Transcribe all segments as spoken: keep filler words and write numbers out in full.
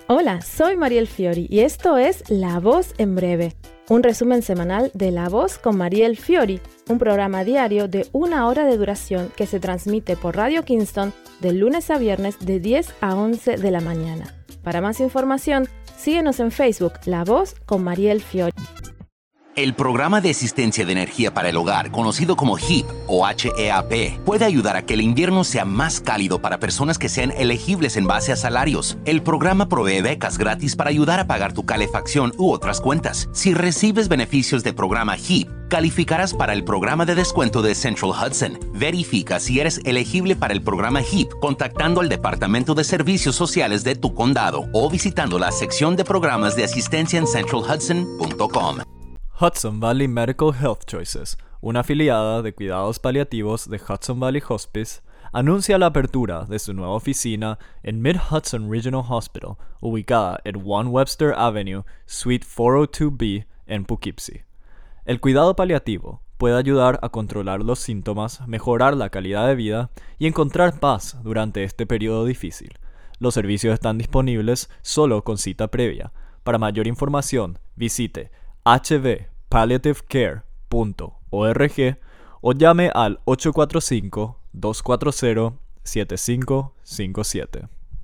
Hola, soy Mariel Fiori y esto es La Voz en Breve, un resumen semanal de La Voz con Mariel Fiori, un programa diario de una hora de duración que se transmite por Radio Kingston de lunes a viernes de diez a once de la mañana. Para más información, síguenos en Facebook, La Voz con Mariel Fiori. El Programa de Asistencia de Energía para el Hogar, conocido como H E A P o H E A P, puede ayudar a que el invierno sea más cálido para personas que sean elegibles en base a salarios. El programa provee becas gratis para ayudar a pagar tu calefacción u otras cuentas. Si recibes beneficios del programa H E A P, calificarás para el programa de descuento de Central Hudson. Verifica si eres elegible para el programa H E A P contactando al Departamento de Servicios Sociales de tu condado o visitando la sección de programas de asistencia en central hudson punto com. Hudson Valley Medical Health Choices, una afiliada de cuidados paliativos de Hudson Valley Hospice, anuncia la apertura de su nueva oficina en Mid-Hudson Regional Hospital, ubicada en One Webster Avenue, Suite cuatrocientos dos B, en Poughkeepsie. El cuidado paliativo puede ayudar a controlar los síntomas, mejorar la calidad de vida y encontrar paz durante este periodo difícil. Los servicios están disponibles solo con cita previa. Para mayor información, visite h v palliative care punto org o llame al ocho cuatro cinco, dos cuatro cero, siete cinco cinco siete.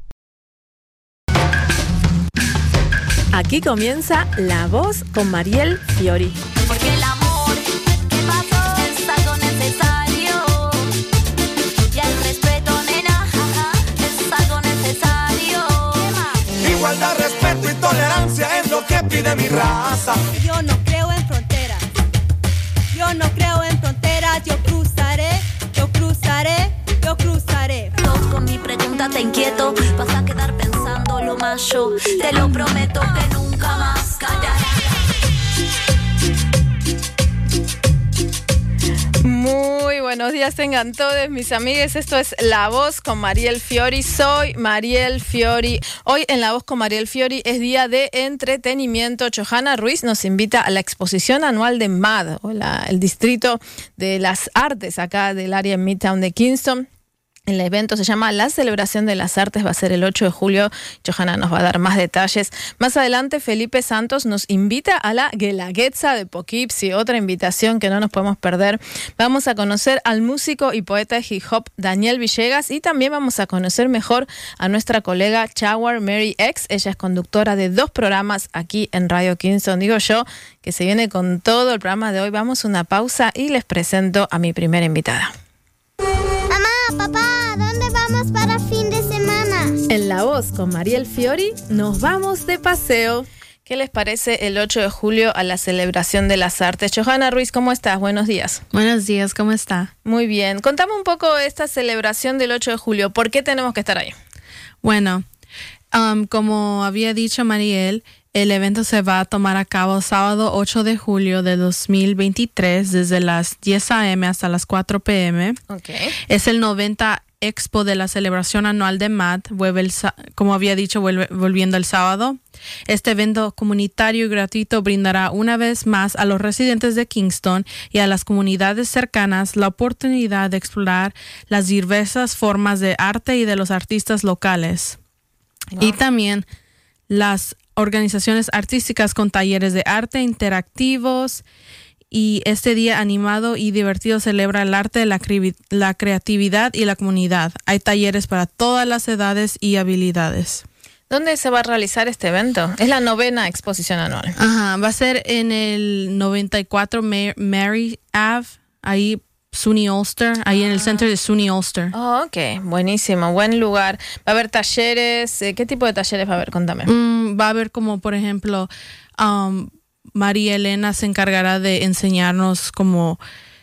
Aquí comienza La Voz con Mariel Fiori. Porque el amor que pasó es algo necesario. Y el respeto, nena, es algo necesario. Igualdad, respeto y tolerancia es lo que pide mi raza. Yo no creo en fronteras. Yo no creo en fronteras. Yo cruzaré, yo cruzaré, yo cruzaré. Todos con mi pregunta te inquieto. Vas a quedar pensando lo más yo. Te lo prometo que nunca más callaré. Muy buenos días tengan todos mis amigues, esto es La Voz con Mariel Fiori, soy Mariel Fiori. Hoy en La Voz con Mariel Fiori es día de entretenimiento. Johanna Ruiz nos invita a la exposición anual de M A D, o la, el Distrito de las Artes acá del área en Midtown de Kingston. El evento se llama La Celebración de las Artes, va a ser el ocho de julio. Johanna nos va a dar más detalles. Más adelante, Felipe Santos nos invita a la Guelaguetza de Poughkeepsie, otra invitación que no nos podemos perder. Vamos a conocer al músico y poeta de hip hop Daniel Villegas y también vamos a conocer mejor a nuestra colega Chawar Mary X. Ella es conductora de dos programas aquí en Radio Kingston. Digo yo que se viene con todo el programa de hoy. Vamos a una pausa y les presento a mi primera invitada. Papá, ¿dónde vamos para fin de semana? En La Voz con Mariel Fiori nos vamos de paseo. ¿Qué les parece el ocho de julio a la celebración de las artes? Johanna Ruiz, ¿cómo estás? Buenos días. Buenos días, ¿cómo está? Muy bien. Contame un poco de esta celebración del ocho de julio. ¿Por qué tenemos que estar ahí? Bueno, um, como había dicho Mariel, el evento se va a tomar a cabo sábado ocho de julio de dos mil veintitrés desde las diez a eme hasta las cuatro pe eme. Okay. Es el noventa Expo de la celebración anual de M A D, vuelve el, como había dicho, vuelve, volviendo el sábado. Este evento comunitario y gratuito brindará una vez más a los residentes de Kingston y a las comunidades cercanas la oportunidad de explorar las diversas formas de arte y de los artistas locales. Wow. Y también las organizaciones artísticas con talleres de arte interactivos, y este día animado y divertido celebra el arte, la, cre- la creatividad y la comunidad. Hay talleres para todas las edades y habilidades. ¿Dónde se va a realizar este evento? Es la novena exposición anual. Ajá, va a ser en el noventa y cuatro Mary Ave, ahí SUNY Ulster, ahí ah. en el centro de SUNY Ulster. Oh, ok, buenísimo, buen lugar. ¿Va a haber talleres? ¿Qué tipo de talleres va a haber? Contame. Mm, va a haber como, por ejemplo, um, María Elena se encargará de enseñarnos como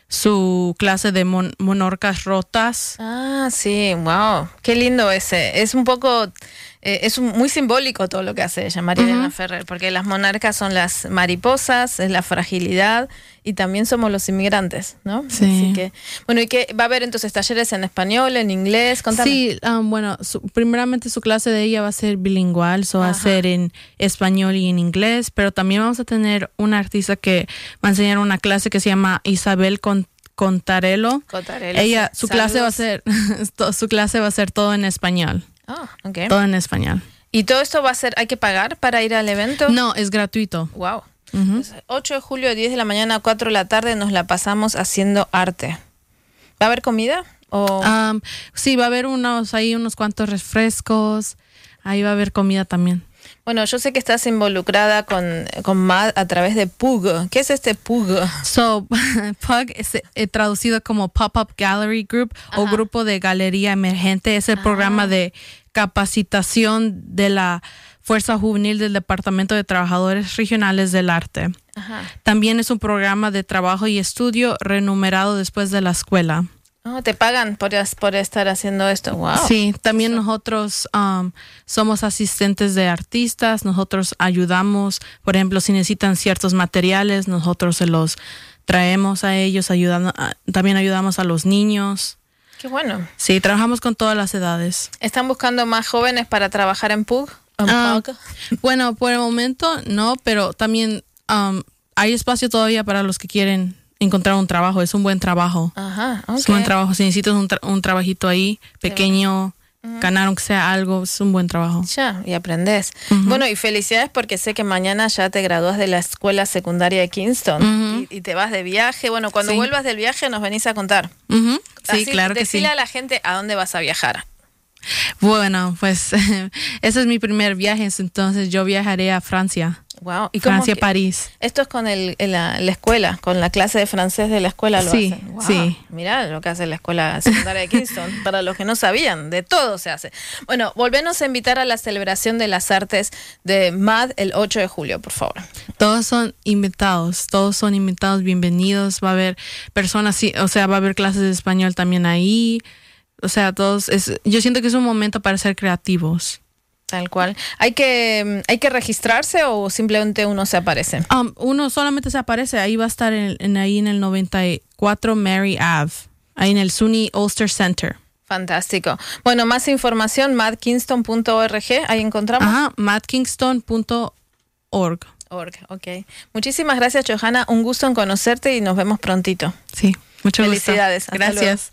su clase de mon- monarcas rotas. Ah, sí, wow, qué lindo ese. Es un poco, eh, es un, muy simbólico todo lo que hace ella, María Elena uh-huh. Ferrer, porque las monarcas son las mariposas, es la fragilidad y también somos los inmigrantes, ¿no? Sí. Así que, bueno, ¿y qué va a haber entonces talleres en español, en inglés? Contame. Sí, um, bueno, su, primeramente su clase de ella va a ser bilingüal, so va a ser en español y en inglés, pero también vamos a tener una artista que va a enseñar una clase que se llama Isabel Con Contarello. Contarello. Ella, su Saludos. clase va a ser, su clase va a ser todo en español. Ah, oh, okay. Todo en español. ¿Y todo esto va a ser, hay que pagar para ir al evento? No, es gratuito. Wow. Ujú. Pues, ocho de julio, diez de la mañana a cuatro de la tarde, nos la pasamos haciendo arte. ¿Va a haber comida? O... Um, sí, va a haber unos ahí unos cuantos refrescos. Ahí va a haber comida también. Bueno, yo sé que estás involucrada con, con M A D a través de P U G. ¿Qué es este P U G? So, P U G es eh, traducido como Pop-Up Gallery Group o Ajá. Grupo de Galería Emergente. Es el Ah. programa de capacitación de la Fuerza Juvenil del Departamento de Trabajadores Regionales del Arte. Ajá. También es un programa de trabajo y estudio remunerado después de la escuela. Oh, ¿te pagan por, por estar haciendo esto? Wow. Sí, también nosotros um, somos asistentes de artistas, nosotros ayudamos, por ejemplo, si necesitan ciertos materiales, nosotros se los traemos a ellos, ayudando, a- también ayudamos a los niños. Qué bueno. Sí, trabajamos con todas las edades. ¿Están buscando más jóvenes para trabajar en P U G? ¿En Ah, P U G? Bueno, por el momento no, pero también um, hay espacio todavía para los que quieren encontrar un trabajo. Es un buen trabajo. Ajá, ok. Es un buen trabajo. Si necesitas un, tra- un trabajito ahí, pequeño, ganar aunque sea algo, es un buen trabajo. Ya, y aprendes. Ujú. Bueno, y felicidades porque sé que mañana ya te gradúas de la escuela secundaria de Kingston Ujú. y, y te vas de viaje. Bueno, cuando Sí. vuelvas del viaje nos venís a contar. Ujú. Sí, Así, claro que sí. decile a la gente a dónde vas a viajar. Bueno, pues ese es mi primer viaje, entonces yo viajaré a Francia. Wow. ¿Y cómo Francia, que- París. Esto es con el, el- la, la escuela, con la clase de francés de la escuela lo Sí, hacen. Wow. sí. Mirá lo que hace la escuela secundaria de Kingston. Para los que no sabían, de todo se hace. Bueno, volvenos a invitar a la celebración de las artes de M A D el ocho de julio, por favor. Todos son invitados, todos son invitados, bienvenidos. Va a haber personas, sí, o sea, va a haber clases de español también ahí. O sea, todos, es, yo siento que es un momento para ser creativos. Tal cual. ¿Hay que, ¿Hay que registrarse o simplemente uno se aparece? Um, uno solamente se aparece, ahí va a estar en, en ahí en el noventa y cuatro Mary Ave, ahí en el SUNY Ulster Center. Fantástico. Bueno, más información, mad kingston punto org, ahí encontramos. Ajá, mad kingston punto org. Org, ok. Muchísimas gracias, Johanna. Un gusto en conocerte y nos vemos prontito. Sí, mucho gusto. Felicidades. Hasta Gracias.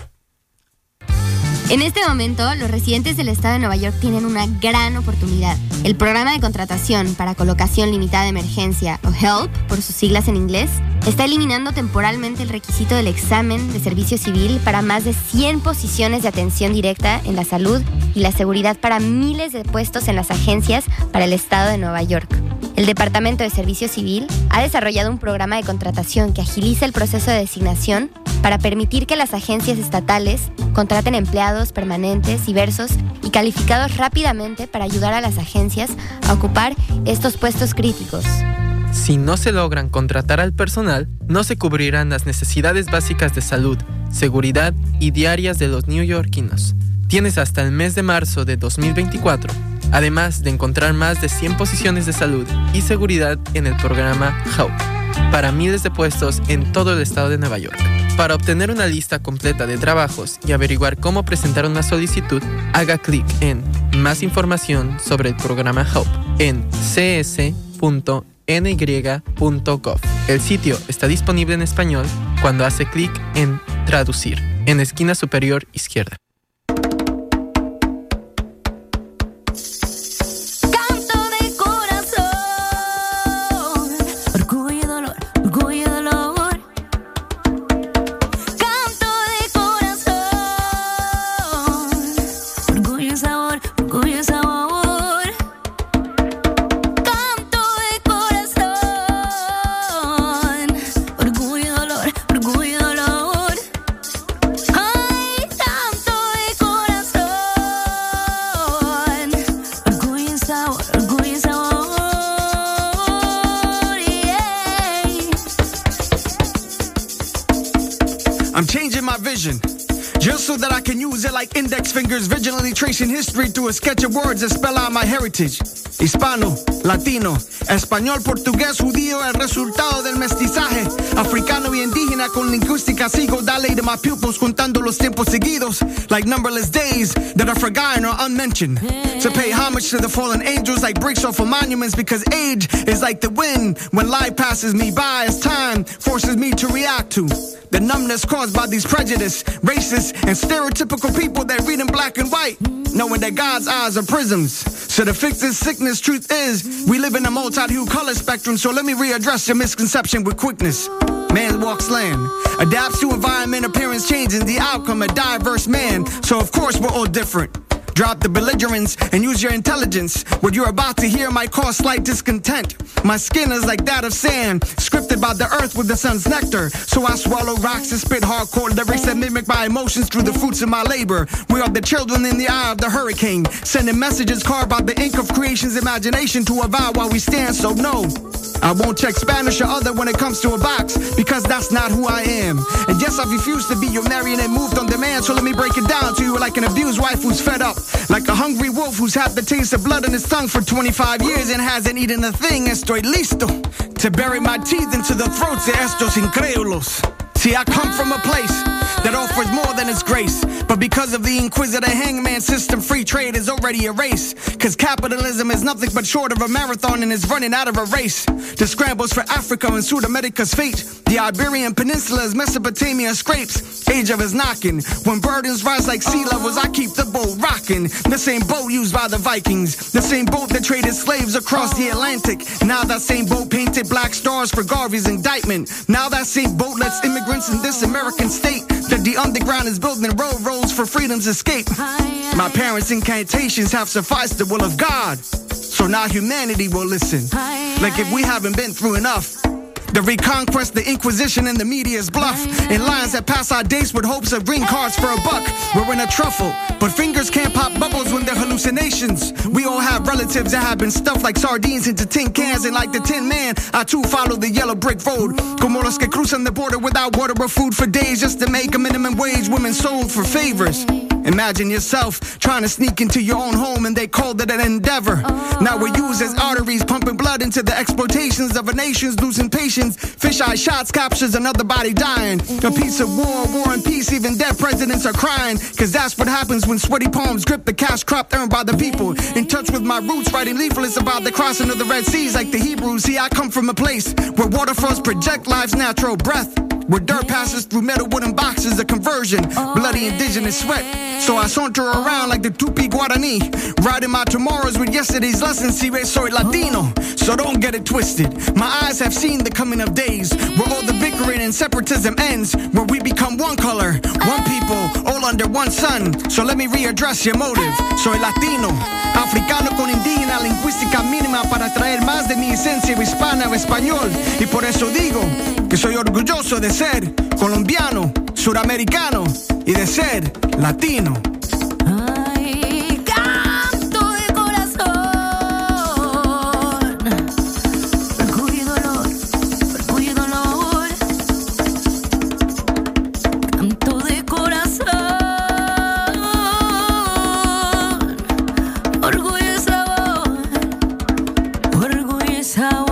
En este momento, los residentes del estado de Nueva York tienen una gran oportunidad. El programa de contratación para colocación limitada de emergencia, o HELP, por sus siglas en inglés, está eliminando temporalmente el requisito del examen de servicio civil para más de cien posiciones de atención directa en la salud y la seguridad para miles de puestos en las agencias para el estado de Nueva York. El Departamento de Servicio Civil ha desarrollado un programa de contratación que agiliza el proceso de designación para permitir que las agencias estatales contraten empleados permanentes, diversos y calificados rápidamente para ayudar a las agencias a ocupar estos puestos críticos. Si no se logran contratar al personal, no se cubrirán las necesidades básicas de salud, seguridad y diarias de los neoyorquinos. Tienes hasta el mes de marzo de dos mil veinticuatro, además de encontrar más de cien posiciones de salud y seguridad en el programa HELP, para miles de puestos en todo el estado de Nueva York. Para obtener una lista completa de trabajos y averiguar cómo presentar una solicitud, haga clic en Más información sobre el programa HELP en c s punto n y punto gov. El sitio está disponible en español cuando hace clic en Traducir, en la esquina superior izquierda. Canto de corazón, orgullo y dolor, orgullo y dolor. Canto de corazón, orgullo y sabor, orgullo y sabor. Canto de corazón, orgullo y dolor, orgullo y dolor. Ay, canto de corazón, orgullo y sabor, orgullo y sabor. Yeah. I'm changing my vision, just so that I can use it like index fingers, vigilantly tracing history through a sketch of words that spell out my heritage. hispano, latino, español, portugués, judío, el resultado del mestizaje, africano y indígena con lingüística sigo, dale de my pupils contando los tiempos seguidos, like numberless days that are forgotten or unmentioned, to pay homage to the fallen angels like bricks off of monuments, because age is like the wind when life passes me by as time forces me to react to the numbness caused by these prejudice, racist, and stereotypical people that read in black and white, knowing that God's eyes are prisms. So to fix this sickness, truth is, we live in a multi-hue color spectrum, so let me readdress your misconception with quickness. Man walks land, adapts to environment, appearance changes, the outcome a diverse man, so of course we're all different. Drop the belligerence and use your intelligence. What you're about to hear might cause slight discontent. My skin is like that of sand, scripted by the earth with the sun's nectar. So I swallow rocks and spit hardcore lyrics that mimic my emotions through the fruits of my labor. We are the children in the eye of the hurricane, sending messages carved by the ink of creation's imagination to avow while we stand. So no, I won't check Spanish or other when it comes to a box, because that's not who I am. And yes, I refuse to be your marionette moved on demand, so let me break it down to you like an abused wife who's fed up, like a hungry wolf who's had the taste of blood in his tongue for twenty-five years and hasn't eaten a thing. Estoy listo to bury my teeth into the throats de estos incrédulos. See, I come from a place that offers more than its grace, but because of the inquisitor hangman system, free trade is already erased. Cause capitalism is nothing but short of a marathon and is running out of a race. The scrambles for Africa and South America's fate. The Iberian Peninsula is Mesopotamia scrapes. Age of is knocking. When burdens rise like sea levels, I keep the boat rocking. The same boat used by the Vikings, the same boat that traded slaves across the Atlantic. Now that same boat painted black stars for Garvey's indictment. Now that same boat lets immigrants in this American state that the underground is building railroads for freedom's escape. My parents' incantations have sufficed the will of God, so now humanity will listen. Like if we haven't been through enough. The reconquest, the Inquisition, and the media's bluff. In lines that pass our dates with hopes of green cards for a buck. We're in a truffle, but fingers can't pop bubbles when they're hallucinations. We all have relatives that have been stuffed like sardines into tin cans, and like the Tin Man, I too follow the yellow brick road. Como los que cruzan the border without water or food for days just to make a minimum wage. Women sold for favors. Imagine yourself trying to sneak into your own home and they called it an endeavor. Now we're used as arteries pumping blood into the exploitations of a nation's losing patience. Fisheye shots captures another body dying. A piece of war, war and peace, even dead presidents are crying. Cause that's what happens when sweaty palms grip the cash crop earned by the people. In touch with my roots, writing leaflets about the crossing of the Red Seas like the Hebrews. See, I come from a place where waterfalls project life's natural breath, where dirt passes through metal wooden boxes, a conversion, bloody indigenous sweat. So I saunter around like the Tupi Guarani, writing my tomorrows with yesterday's lessons. Si ves, soy Latino, so don't get it twisted. My eyes have seen the coming of days, where all the bickering and separatism ends, where we become one color, one people, all under one sun. So let me readdress your motive. Soy Latino, africano con indígena, lingüística mínima para traer más de mi esencia hispana o español. Y por eso digo que soy orgulloso de ser colombiano, suramericano y de ser latino. Ay, canto de corazón, orgullo y dolor, orgullo y dolor, canto de corazón, orgullo y sabor, orgullo y sabor.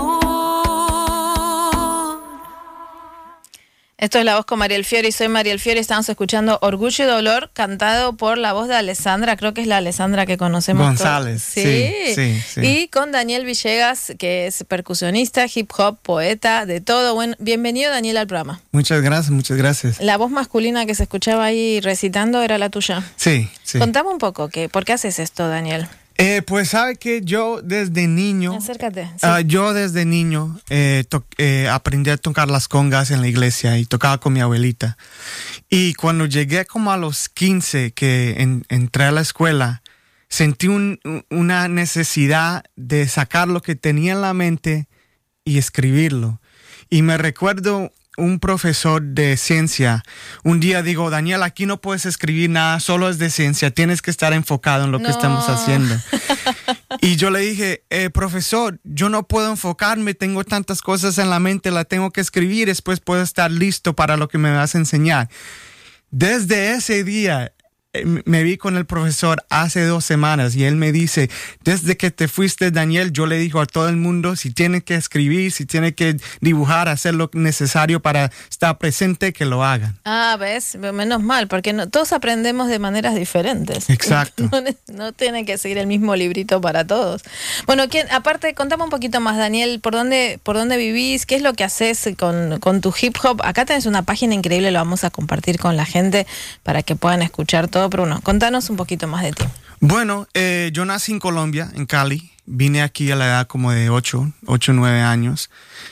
Esto es La Voz con Mariel Fiori, soy Mariel Fiori, estamos escuchando Orgullo y Dolor, cantado por la voz de Alessandra, creo que es la Alessandra que conocemos González, todos. Sí. Sí, sí, sí. Y con Daniel Villegas, que es percusionista, hip hop, poeta, de todo. Bueno, bienvenido, Daniel, al programa. Muchas gracias, muchas gracias. La voz masculina que se escuchaba ahí recitando era la tuya. Sí, sí. Contame un poco, que, ¿por qué haces esto, Daniel? Eh, pues sabe que yo desde niño, Acércate. Sí. uh, yo desde niño eh, to- eh, aprendí a tocar las congas en la iglesia y tocaba con mi abuelita. Y cuando llegué como a los quince, que en, entré a la escuela, sentí un, una necesidad de sacar lo que tenía en la mente y escribirlo. Y me recuerdo un profesor de ciencia, un día digo, Daniel, aquí no puedes escribir nada, solo es de ciencia, tienes que estar enfocado en lo No. que estamos haciendo. Y yo le dije, eh, profesor, yo no puedo enfocarme, tengo tantas cosas en la mente, la tengo que escribir, después puedo estar listo para lo que me vas a enseñar. Desde ese día me vi con el profesor hace dos semanas y él me dice, desde que te fuiste, Daniel, yo le digo a todo el mundo, si tiene que escribir, si tiene que dibujar, hacer lo necesario para estar presente, que lo hagan. Ah, ves, menos mal, porque no, todos aprendemos de maneras diferentes. Exacto. No, no tiene que seguir el mismo librito para todos. Bueno, ¿quién, aparte, contame un poquito más, Daniel, ¿por dónde, por dónde vivís? ¿Qué es lo que haces con, con tu hip hop? Acá tenés una página increíble, lo vamos a compartir con la gente para que puedan escuchar todo, pero bueno, contanos un poquito más de ti. Bueno, eh, yo nací en Colombia, en Cali. Vine aquí a la edad como de ocho, ocho, nueve años.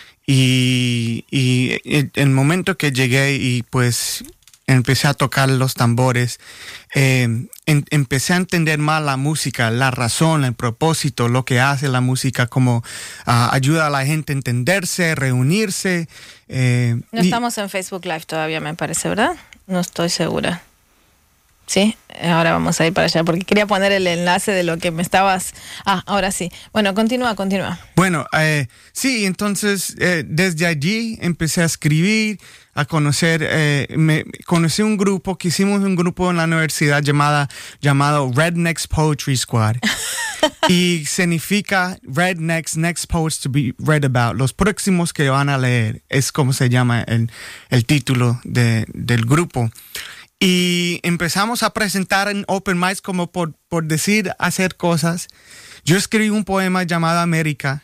Y, y el momento que llegué y pues empecé a tocar los tambores, eh, en, empecé a entender más la música, la razón, el propósito, lo que hace la música, como uh, ayuda a la gente a entenderse, reunirse. Eh, no y, estamos en Facebook Live todavía, me parece, ¿verdad? No estoy segura. Sí, ahora vamos a ir para allá porque quería poner el enlace de lo que me estabas... Ah, ahora sí. Bueno, continúa, continúa. Bueno, eh, sí, entonces eh, desde allí empecé a escribir, a conocer, eh, me conocí un grupo, que hicimos un grupo en la universidad llamada, llamado Rednecks Poetry Squad. Y significa Rednecks, next poets to be read about. Los próximos que van a leer, es como se llama el, el título de, del grupo. Y empezamos a presentar en open mics como por, por decir, hacer cosas. Yo escribí un poema llamado América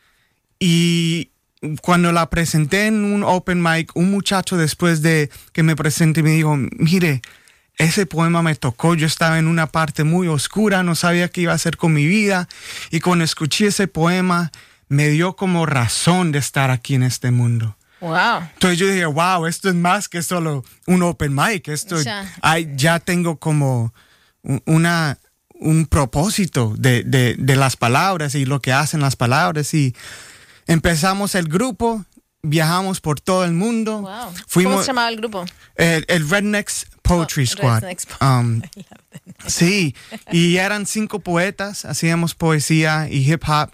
y cuando la presenté en un open mic, un muchacho después de que me presenté me dijo, mire, ese poema me tocó, yo estaba en una parte muy oscura, no sabía qué iba a hacer con mi vida y cuando escuché ese poema me dio como razón de estar aquí en este mundo. Wow. Entonces yo dije, wow, esto es más que solo un open mic. Esto ya, hay, ya tengo como una, un propósito de, de, de las palabras y lo que hacen las palabras. Y empezamos el grupo, viajamos por todo el mundo. Wow. Fuimos, ¿cómo se llamaba el grupo? El, el Rednecks Poetry oh, Squad. Rednecks Um, sí, y eran cinco poetas, hacíamos poesía y hip hop.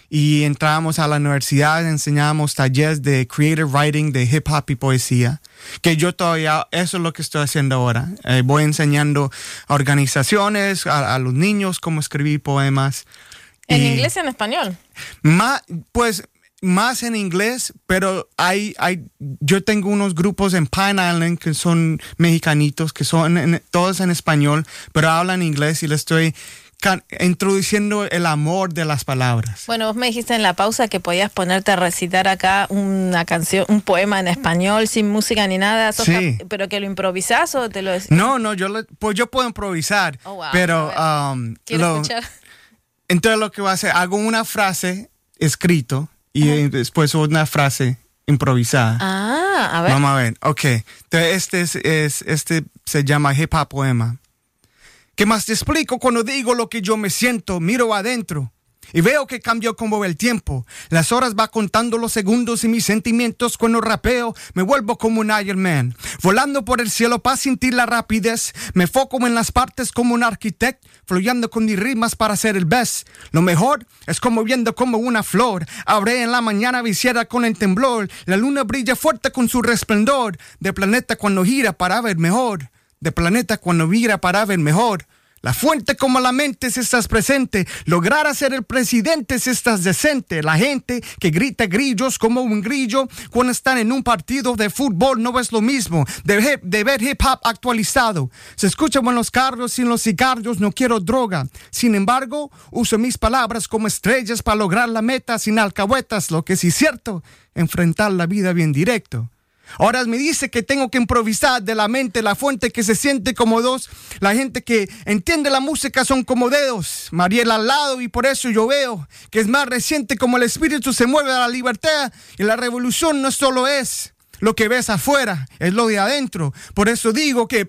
Y entrábamos a la universidad, enseñábamos talleres de creative writing, de hip hop y poesía, que yo todavía, eso es lo que estoy haciendo ahora. Eh, voy enseñando a organizaciones, a, a los niños cómo escribir poemas. ¿En y inglés y en español? Más, pues más en inglés, pero hay, hay, yo tengo unos grupos en Pine Island que son mexicanitos, que son en, todos en español, pero hablan inglés y les estoy introduciendo el amor de las palabras. Bueno, vos me dijiste en la pausa que podías ponerte a recitar acá una canción, un poema en español sin música ni nada. ¿Sos sí. cap- ¿Pero que lo improvisás o te lo decís? No, no, yo, lo, pues yo puedo improvisar, oh, wow. pero um, quiero lo, escuchar. Entonces lo que voy a hacer, hago una frase escrito y uh-huh. después una frase improvisada. Ah, a ver. Vamos a ver, ok. Entonces este, es, es, este se llama Hip Hop Poema. ¿Qué más te explico cuando digo lo que yo me siento? Miro adentro y veo que cambió como el tiempo. Las horas va contando los segundos y mis sentimientos cuando rapeo me vuelvo como un Iron Man. Volando por el cielo para sentir la rapidez. Me foco en las partes como un arquitecto, fluyendo con mis rimas para ser el best. Lo mejor es como viendo como una flor. Abre en la mañana viciada con el temblor. La luna brilla fuerte con su resplendor. De planeta cuando gira para ver mejor. De planeta cuando gira para ver mejor. La fuente como la mente si estás presente. Lograr ser el presidente si estás decente. La gente que grita grillos como un grillo cuando están en un partido de fútbol no es lo mismo de, hip, de ver hip hop actualizado. Se escucha en los carros y en los cigarros, no quiero droga. Sin embargo, uso mis palabras como estrellas para lograr la meta sin alcahuetas. Lo que sí es cierto, enfrentar la vida bien directo. Ahora me dice que tengo que improvisar de la mente, la fuente que se siente como dos. La gente que entiende la música son como dedos. Mariel al lado y por eso yo veo que es más reciente como el espíritu se mueve a la libertad. Y la revolución no solo es lo que ves afuera, es lo de adentro. Por eso digo que...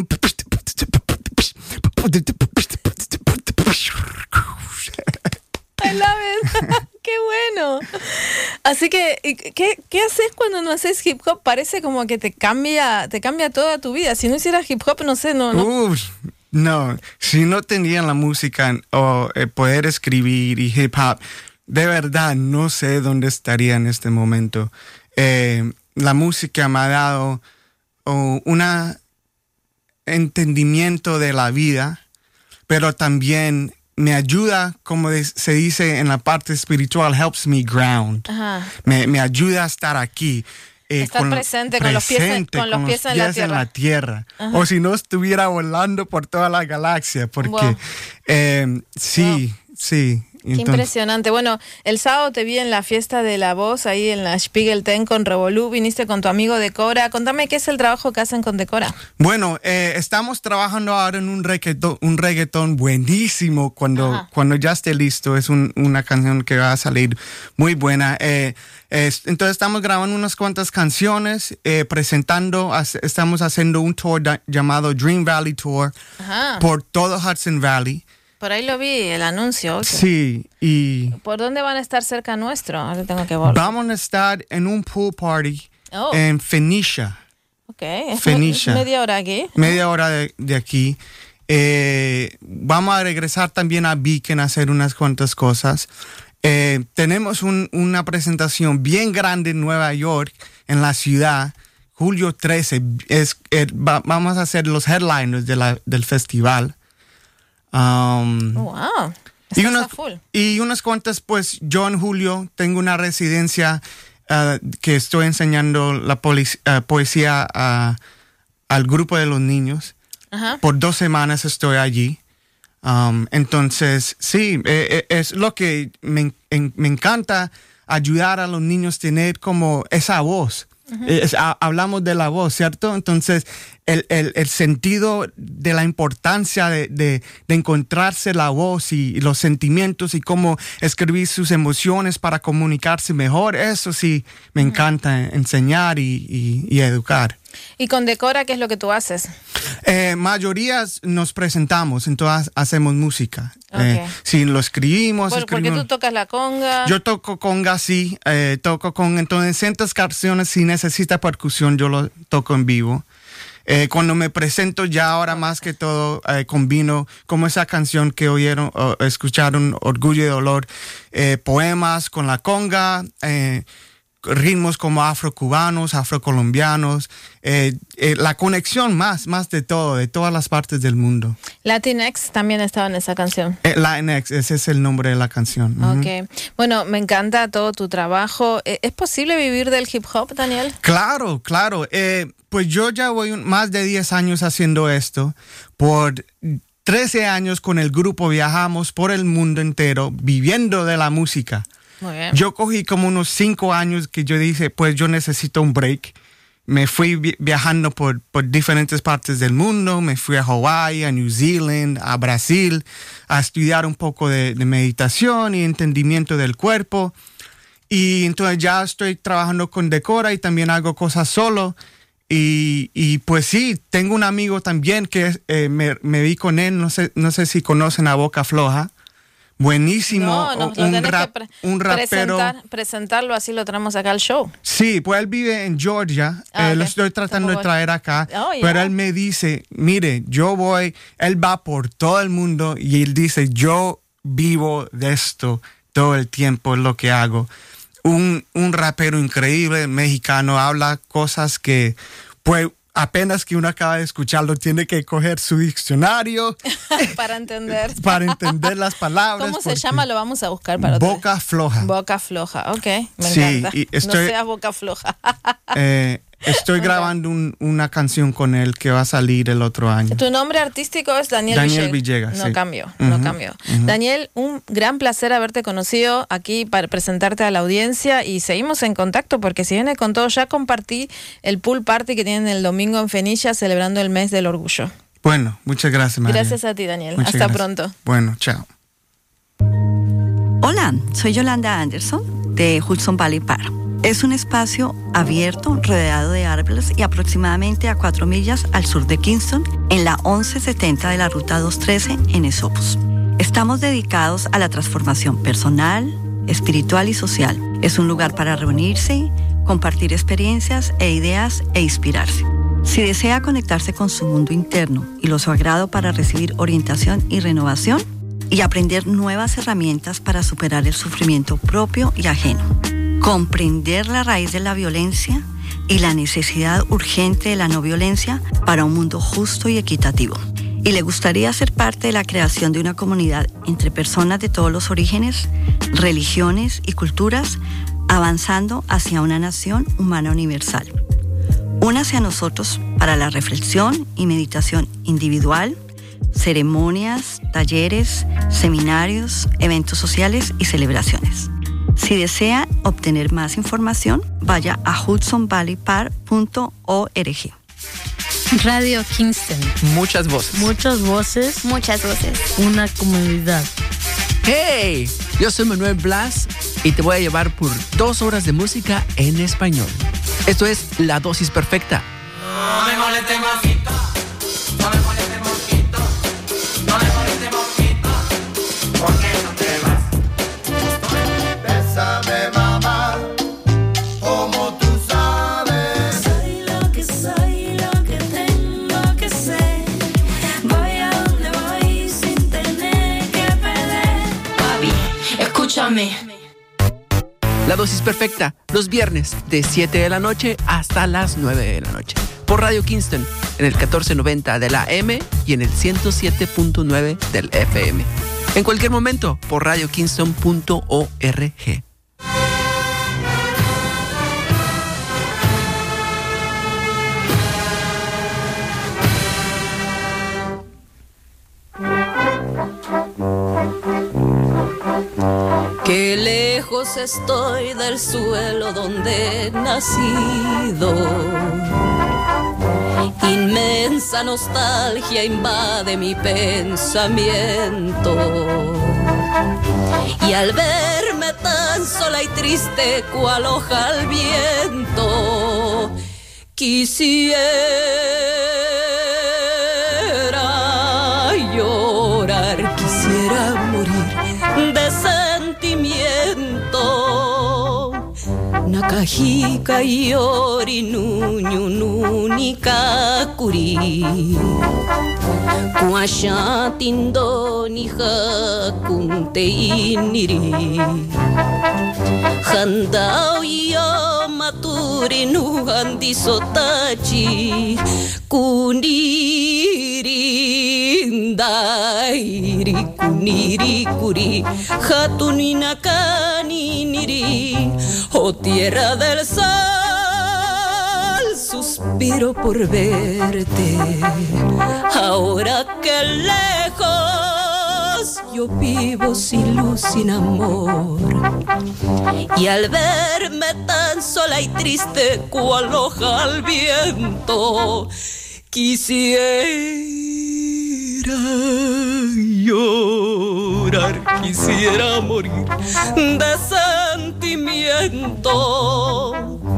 I love it. ¡Qué bueno! Así que, ¿qué, ¿qué haces cuando no haces hip hop? Parece como que te cambia, te cambia toda tu vida. Si no hicieras hip hop, no sé, no... no. Uf, no, si no tenía la música o eh, poder escribir y hip hop, de verdad no sé dónde estaría en este momento. Eh, la música me ha dado oh, una... entendimiento de la vida, pero también me ayuda, como se dice en la parte espiritual, helps me ground. Ajá. Me, me ayuda a estar aquí. Eh, Estar presente, con los pies en- con los pies en la tierra. tierra. Ajá. O si no, estuviera volando por toda la galaxia. Porque Wow. eh, sí, sí. Qué Entonces, impresionante. Bueno, el sábado te vi en la fiesta de la voz, ahí en la Spiegel Ten con Revolú, viniste con tu amigo Decora. Contame qué es el trabajo que hacen con Decora. bueno, eh, estamos trabajando ahora en un reggaetón, un reggaetón buenísimo cuando, Ajá. cuando ya esté listo. Es un- una canción que va a salir muy buena. Eh, es- entonces estamos grabando unas cuantas canciones, eh, presentando, hace- estamos haciendo un tour da- llamado Dream Valley Tour Ajá. por todo Hudson Valley. Por ahí lo vi, el anuncio. ok. Sí, y ¿Por dónde van a estar cerca nuestro? Ahora tengo que volver. vamos a estar en un pool party Oh. en Phoenicia. Ok, es Phoenicia. me- media hora aquí. Media hora de, de aquí. Eh, vamos a regresar también a Beacon a hacer unas cuantas cosas. Eh, tenemos un- una presentación bien grande en Nueva York, en la ciudad, julio trece. Es, eh, va- vamos a hacer los headliners de la- del festival. Um, Oh, wow. y, Estás unas, a full. y unas cuantas, pues yo en julio tengo una residencia uh, que estoy enseñando la polic- uh, poesía a- al grupo de los niños. Ajá. Por dos semanas estoy allí. Um, entonces, sí, eh, eh, es lo que me, en- me encanta, ayudar a los niños a tener como esa voz. Es- ha- hablamos de la voz, ¿cierto? Entonces, el, el- el sentido de la importancia de, de- de encontrarse la voz y, y los sentimientos y cómo escribir sus emociones para comunicarse mejor, eso sí me encanta enseñar y, y- y educar. Y con Decora, ¿qué es lo que tú haces? Eh, mayorías nos presentamos, entonces hacemos música. Eh, Ok. si lo escribimos, Por- porque escribimos. tú tocas la conga. Yo toco conga, sí, eh, toco con, entonces ciertas canciones si necesita percusión yo lo toco en vivo. Eh, cuando me presento ya ahora más que todo eh, combino como esa canción que oyeron o escucharon, Orgullo y Dolor, eh, poemas con la conga, eh, ritmos como afrocubanos, afrocolombianos, eh, eh, la conexión más, más de todo, de todas las partes del mundo. Latinx también estaba en esa canción. Eh, Latinx, ese es el nombre de la canción. Ujú. Ok. Bueno, me encanta todo tu trabajo. Eh, ¿Es posible vivir del hip hop, Daniel? Claro, claro. Eh, pues yo ya voy un- más de diez años haciendo esto. Por trece años con el grupo viajamos por el mundo entero viviendo de la música. Muy bien. Yo cogí como unos cinco años que yo dije, pues yo necesito un break. Me fui vi- viajando por, por diferentes partes del mundo. Me fui a Hawái, a New Zealand, a Brasil, a estudiar un poco de, de meditación y entendimiento del cuerpo. Y entonces ya estoy trabajando con Decora y también hago cosas solo. Y, y pues sí, tengo un amigo también que eh, me, me vi con él, no sé, no sé si conocen a Boca Floja. Buenísimo, No, nos lo un, tenés rap- que pre- un rapero. presentar- presentarlo, así lo traemos acá al show. Sí, pues él vive en Georgia, Ah, eh, lo ok. estoy tratando de Tampoco- traer acá, Oh, yeah. pero él me dice, mire, yo voy, él va por todo el mundo y él dice, yo vivo de esto todo el tiempo, es lo que hago. Un, un rapero increíble, mexicano, habla cosas que, pues, apenas que uno acaba de escucharlo, tiene que coger su diccionario Para entender. para entender las palabras. ¿Cómo se porque- llama? Lo vamos a buscar para otro día. Boca Floja. Boca floja, ok, me Sí, encanta. y estoy- No seas boca floja. Eh, estoy grabando un- una canción con él que va a salir el otro año. Tu nombre artístico es Daniel, Daniel Villegas, No sí. cambió, no Ujú, cambió. ujú. Daniel, un gran placer haberte conocido aquí para presentarte a la audiencia y seguimos en contacto porque si viene con todo, ya compartí el pool party que tienen el domingo en Fenicia celebrando el mes del orgullo. Bueno, muchas gracias, María. Gracias a ti, Daniel. Muchas Hasta gracias. pronto. Bueno, chao. Hola, soy Yolanda Anderson de Hudson Valley Park. Es un espacio abierto, rodeado de árboles y aproximadamente a cuatro millas al sur de Kingston, en la once setenta de la Ruta doscientos trece en Esopus. Estamos dedicados a la transformación personal, espiritual y social. Es un lugar para reunirse, compartir experiencias e ideas e inspirarse. Si desea conectarse con su mundo interno y lo sagrado para recibir orientación y renovación, y aprender nuevas herramientas para superar el sufrimiento propio y ajeno, comprender la raíz de la violencia y la necesidad urgente de la no violencia para un mundo justo y equitativo. Y le gustaría ser parte de la creación de una comunidad entre personas de todos los orígenes, religiones y culturas, avanzando hacia una nación humana universal. Únase a nosotros para la reflexión y meditación individual, ceremonias, talleres, seminarios, eventos sociales y celebraciones. Si desea obtener más información, vaya a hudson valley par punto org. Radio Kingston. Muchas voces. Muchas voces. Muchas voces. Una comunidad. ¡Hey! Yo soy Manuel Blas y te voy a llevar por dos horas de música en español. Esto es La Dosis Perfecta. No me moleste, mojito. No me moleste, mojito. No me moleste, mojito. ¿Por qué no te vas? Bésame, mamá, como tú sabes. Soy lo que soy, lo que tengo que ser. Voy a donde voy sin tener que perder. Papi, escúchame. La Dosis Perfecta, los viernes de siete de la noche hasta las nueve de la noche. Por Radio Kingston, en el catorce noventa de la A M y en el ciento siete punto nueve del F M. En cualquier momento, por radio kingston punto org. Qué lejos estoy del suelo donde he nacido. Inmensa nostalgia invade mi pensamiento. Y al verme tan sola y triste cual hoja al viento, quisiera llorar, quisiera morir de sentimiento. Nakahika yori nuñu nunika kuri Kuasha tindo ni hakunte iniri Handau yo maturi nu handi sotachi Kuniri dairi kuniri kuri Hatuni nakani niri Oh tierra del sal, suspiro por verte. Ahora que lejos yo vivo sin luz, sin amor. Y al verme tan sola y triste cual hoja al viento, quisiera llorar, quisiera morir de sentimiento.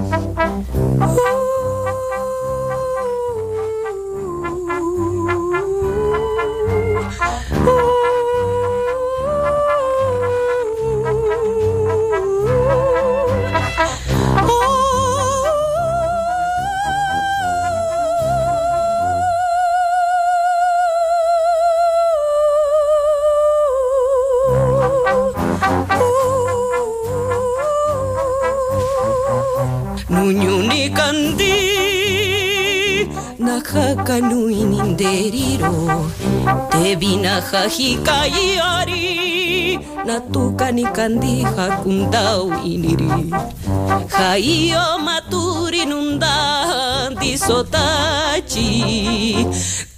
Nunyuni kandi nakaka nui ninderiro Tevina hahikayari natuka ni kandi hakundau iniri Haio maturi nundandi sotachi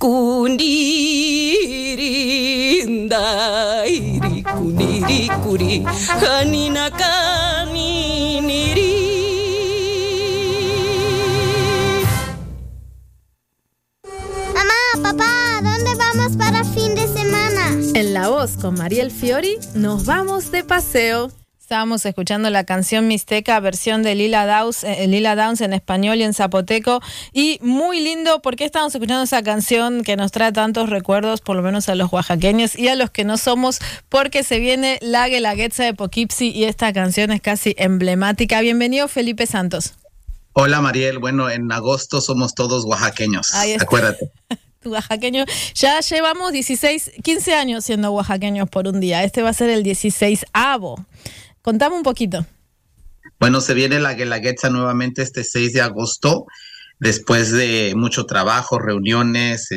Kundiri ndairi kuniri kuri Hanina kaniniri. Papá, ¿dónde vamos para fin de semana? En La Voz con Mariel Fiori nos vamos de paseo. Estábamos escuchando la canción Mixteca, versión de Lila Downs, eh, Lila Downs en español y en zapoteco. Y muy lindo, porque estamos escuchando esa canción que nos trae tantos recuerdos, por lo menos a los oaxaqueños y a los que no somos, porque se viene la Guelaguetza de Poughkeepsie y esta canción es casi emblemática. Bienvenido, Felipe Santos. Hola, Mariel. Bueno, en agosto somos todos oaxaqueños. Acuérdate. Oaxaqueño, ya llevamos dieciséis, quince años siendo oaxaqueños por un día. Este va a ser el dieciséisavo. Contame un poquito. Bueno, se viene la Guelaguetza nuevamente este seis de agosto, después de mucho trabajo, reuniones,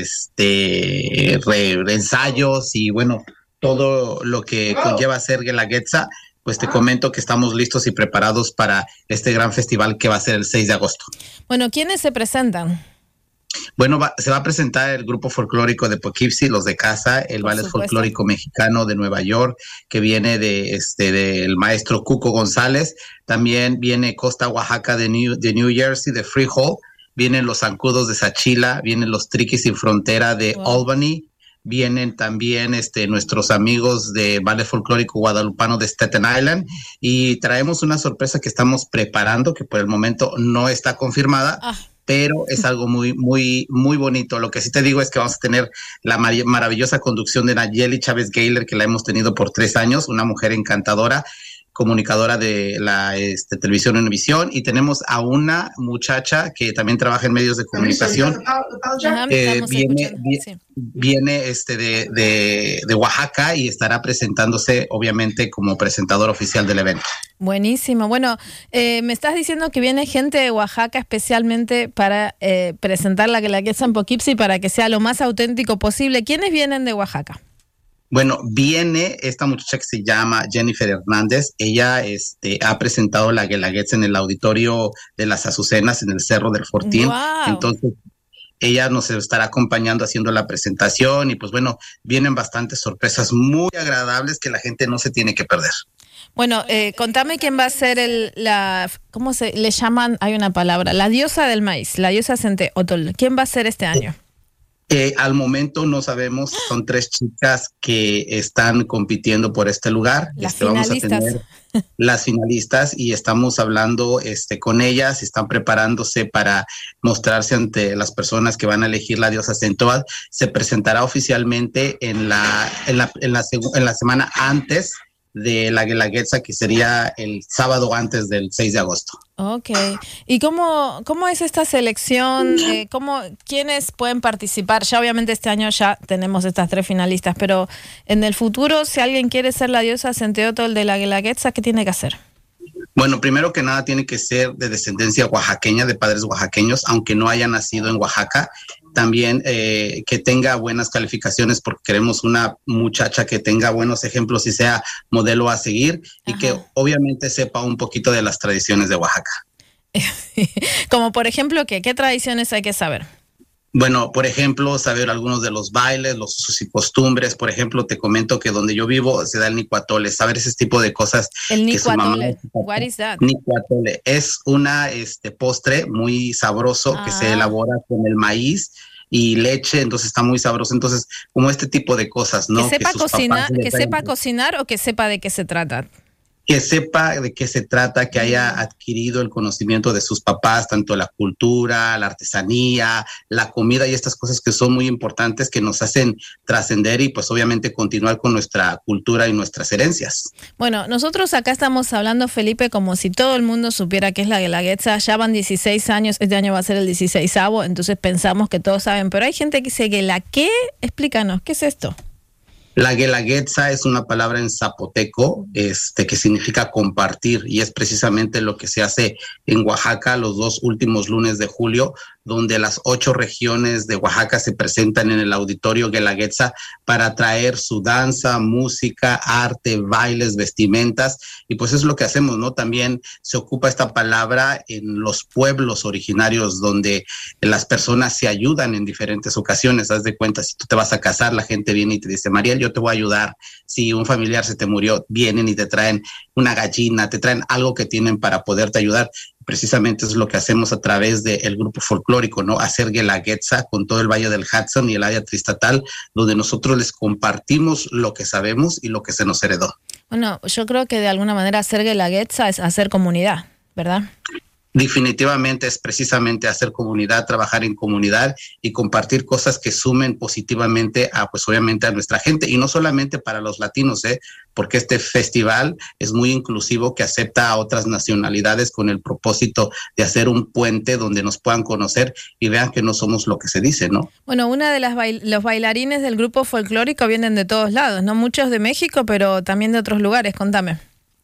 este, re, ensayos y bueno, todo lo que conlleva hacer Guelaguetza. Pues te comento que estamos listos y preparados para este gran festival que va a ser el seis de agosto. Bueno, ¿quiénes se presentan? Bueno, va, se va a presentar el grupo folclórico de Poughkeepsie, los de casa, el Por ballet supuesto. folclórico mexicano de Nueva York, que viene de este del maestro Cuco González. También viene Costa Oaxaca de New, de New Jersey, de Freehold. Vienen los Zancudos de Sachila, vienen los Triquis Sin Frontera de Wow. Albany. Vienen también este, nuestros amigos de Ballet Folclórico Guadalupano de Staten Island y traemos una sorpresa que estamos preparando, que por el momento no está confirmada, Ah. pero es algo muy, muy, muy bonito. Lo que sí te digo es que vamos a tener la mar- maravillosa conducción de Nayeli Chávez Gayler, que la hemos tenido por tres años, una mujer encantadora, comunicadora de la este, televisión Univisión, y tenemos a una muchacha que también trabaja en medios de comunicación. Ajá, Eh, estamos viene, escuchando, vi- sí. viene este de, de, de Oaxaca y estará presentándose obviamente como presentador oficial del evento. Buenísimo. Bueno, eh, me estás diciendo que viene gente de Oaxaca especialmente para eh, presentar la Guelaguetza en Poughkeepsie para que sea lo más auténtico posible. ¿Quiénes vienen de Oaxaca? Bueno, viene esta muchacha que se llama Jennifer Hernández. Ella este, ha presentado la Guelaguetza en el auditorio de las Azucenas en el Cerro del Fortín. Wow. Entonces, ella nos estará acompañando haciendo la presentación y pues bueno, vienen bastantes sorpresas muy agradables que la gente no se tiene que perder. Bueno, eh, contame quién va a ser el, la, ¿cómo se le llaman? Hay una palabra, la diosa del maíz, la diosa Centeotl. ¿Quién va a ser este año? Eh, al momento no sabemos, son tres chicas que están compitiendo por este lugar. Las Este, vamos a finalistas. tener las finalistas y estamos hablando este, con ellas, están preparándose para mostrarse ante las personas que van a elegir la diosa Centeotl. Se presentará oficialmente en la, en la, en la, segu- en la semana antes de la Guelaguetza, que sería el sábado antes del seis de agosto. Ok. ¿Y cómo, cómo es esta selección? Eh, ¿cómo, ¿Quiénes pueden participar? Ya obviamente este año ya tenemos estas tres finalistas, pero en el futuro, si alguien quiere ser la diosa Centeotl de la Guelaguetza, ¿qué tiene que hacer? Bueno, primero que nada tiene que ser de descendencia oaxaqueña, de padres oaxaqueños, aunque no haya nacido en Oaxaca. También eh, que tenga buenas calificaciones, porque queremos una muchacha que tenga buenos ejemplos y sea modelo a seguir y Ajá. que obviamente sepa un poquito de las tradiciones de Oaxaca. Como por ejemplo, ¿qué, qué tradiciones hay que saber? Bueno, por ejemplo, saber algunos de los bailes, los usos y costumbres. Por ejemplo, te comento que donde yo vivo se da el nicuatole, saber ese tipo de cosas. El que su mamá- nicuatole. What is that? Nicuatole es una este postre muy sabroso que se Ah. elabora con el maíz y leche, entonces está muy sabroso. Entonces, como este tipo de cosas, ¿no? que sepa sus papás cocinar, le que traen- sepa cocinar o que sepa de qué se trata. que sepa de qué se trata, que haya adquirido el conocimiento de sus papás, tanto la cultura, la artesanía, la comida y estas cosas que son muy importantes, que nos hacen trascender y pues obviamente continuar con nuestra cultura y nuestras herencias. Bueno, nosotros acá estamos hablando, Felipe, como si todo el mundo supiera qué es la Guelaguetza. Ya van dieciséis años, este año va a ser el dieciseisavo, entonces pensamos que todos saben, pero hay gente que dice Guela, ¿qué? Explícanos, ¿qué es esto? La Guelaguetza es una palabra en zapoteco, este, que significa compartir, y es precisamente lo que se hace en Oaxaca los dos últimos lunes de julio, donde las ocho regiones de Oaxaca se presentan en el auditorio Guelaguetza para traer su danza, música, arte, bailes, vestimentas, y pues es lo que hacemos, ¿no? También se ocupa esta palabra en los pueblos originarios donde las personas se ayudan en diferentes ocasiones. Haz de cuenta, si tú te vas a casar, la gente viene y te dice, Mariel, yo te voy a ayudar. Si un familiar se te murió, vienen y te traen una gallina, te traen algo que tienen para poderte ayudar. Precisamente es lo que hacemos a través del grupo folclórico, ¿no? Hacer Guelaguetza con todo el Valle del Hudson y el área tristatal, donde nosotros les compartimos lo que sabemos y lo que se nos heredó. Bueno, yo creo que de alguna manera hacer Guelaguetza es hacer comunidad, ¿verdad? Definitivamente es precisamente hacer comunidad, trabajar en comunidad y compartir cosas que sumen positivamente a, pues obviamente a nuestra gente, y no solamente para los latinos, ¿eh? Porque este festival es muy inclusivo, que acepta a otras nacionalidades con el propósito de hacer un puente donde nos puedan conocer y vean que no somos lo que se dice, ¿no? Bueno, una de las bail- los bailarines del grupo folclórico vienen de todos lados, no muchos de México, pero también de otros lugares. Contame.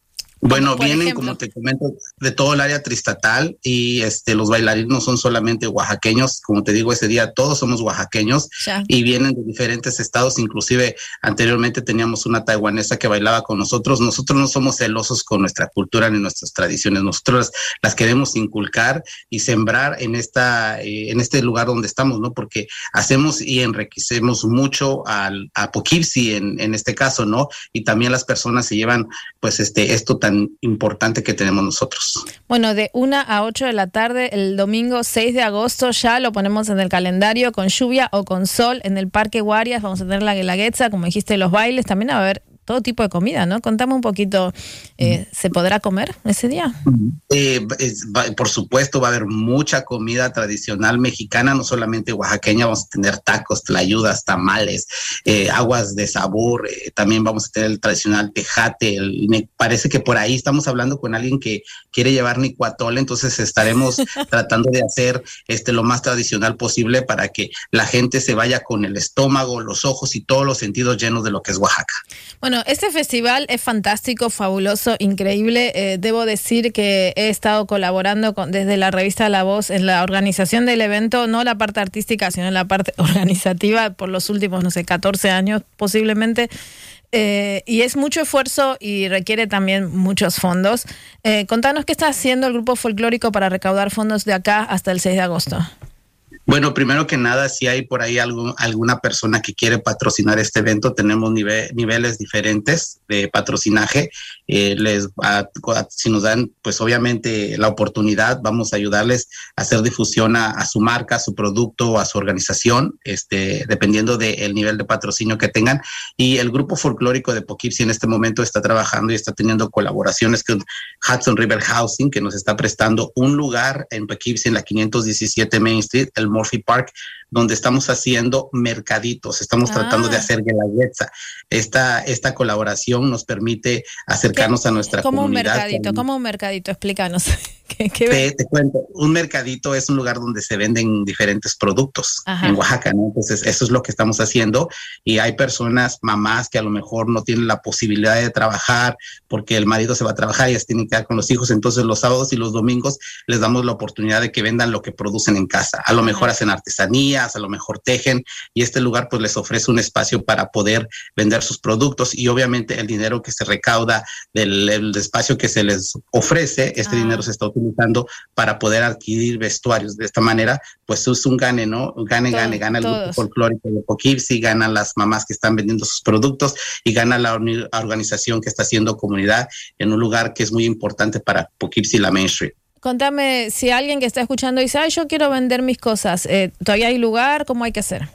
Bueno, Por vienen, ejemplo. como te comento, de todo el área tristatal y este los bailarines no son solamente oaxaqueños, como te digo, ese día todos somos oaxaqueños Ya. y vienen de diferentes estados, inclusive anteriormente teníamos una taiwanesa que bailaba con nosotros. Nosotros no somos celosos con nuestra cultura ni nuestras tradiciones, nosotros las, las queremos inculcar y sembrar en esta eh, en este lugar donde estamos, ¿no? Porque hacemos y enriquecemos mucho al, a Poughkeepsie en, en este caso, ¿no? Y también las personas se llevan pues este esto tan importante que tenemos nosotros. Bueno, de una a ocho de la tarde, el domingo seis de agosto, ya lo ponemos en el calendario con lluvia o con sol en el Parque Guarias. Vamos a tener la guelaguetza, como dijiste, los bailes. También va a haber todo tipo de comida, ¿no? Contame un poquito, eh, ¿se podrá comer ese día? Eh, es, va, por supuesto, va a haber mucha comida tradicional mexicana, no solamente oaxaqueña, vamos a tener tacos, tlayudas, tamales, eh, aguas de sabor, eh, también vamos a tener el tradicional tejate. El, me parece que por ahí estamos hablando con alguien que quiere llevar nicuatole, entonces estaremos tratando de hacer este lo más tradicional posible para que la gente se vaya con el estómago, los ojos y todos los sentidos llenos de lo que es Oaxaca. Bueno, este festival es fantástico, fabuloso, increíble. Eh, debo decir que he estado colaborando con, desde la revista La Voz en la organización del evento, no la parte artística, sino la parte organizativa por los últimos, no sé, catorce años posiblemente. Eh, y es mucho esfuerzo y requiere también muchos fondos. Eh, contanos qué está haciendo el grupo folclórico para recaudar fondos de acá hasta el seis de agosto. Bueno, primero que nada, si hay por ahí algo, alguna persona que quiere patrocinar este evento, tenemos nive, niveles diferentes de patrocinaje. Eh, les a, a, si nos dan, pues obviamente la oportunidad, vamos a ayudarles a hacer difusión a, a su marca, a su producto, a su organización, este, dependiendo del nivel de patrocinio que tengan. Y el grupo folclórico de Poughkeepsie en este momento está trabajando y está teniendo colaboraciones con Hudson River Housing, que nos está prestando un lugar en Poughkeepsie, en la quinientos diecisiete Main Street, el Murphy Park, donde estamos haciendo mercaditos, estamos ah. tratando de hacer guelaguetza. Esta, esta colaboración nos permite acercarnos a nuestra ¿Cómo comunidad. Un mercadito, ¿Cómo un mercadito? Explícanos. ¿Qué, qué te, te cuento, un mercadito es un lugar donde se venden diferentes productos. Ajá. En Oaxaca, ¿no? Entonces eso es lo que estamos haciendo y hay personas, mamás que a lo mejor no tienen la posibilidad de trabajar porque el marido se va a trabajar y ellas tienen que quedar con los hijos, entonces los sábados y los domingos les damos la oportunidad de que vendan lo que producen en casa. A lo mejor hacen artesanías, a lo mejor tejen y este lugar pues les ofrece un espacio para poder vender sus productos y obviamente el dinero que se recauda del el espacio que se les ofrece, este ah. dinero se está utilizando para poder adquirir vestuarios. De esta manera pues es un gane, ¿no? Gane, Todo, gane, gana el todos. Grupo folclórico de Poughkeepsie, ganan las mamás que están vendiendo sus productos y gana la organización que está haciendo comunidad en un lugar que es muy importante para Poughkeepsie y la Main Street. Contame, si alguien que está escuchando dice, ay, yo quiero vender mis cosas, eh, ¿todavía hay lugar? ¿Cómo hay que hacer?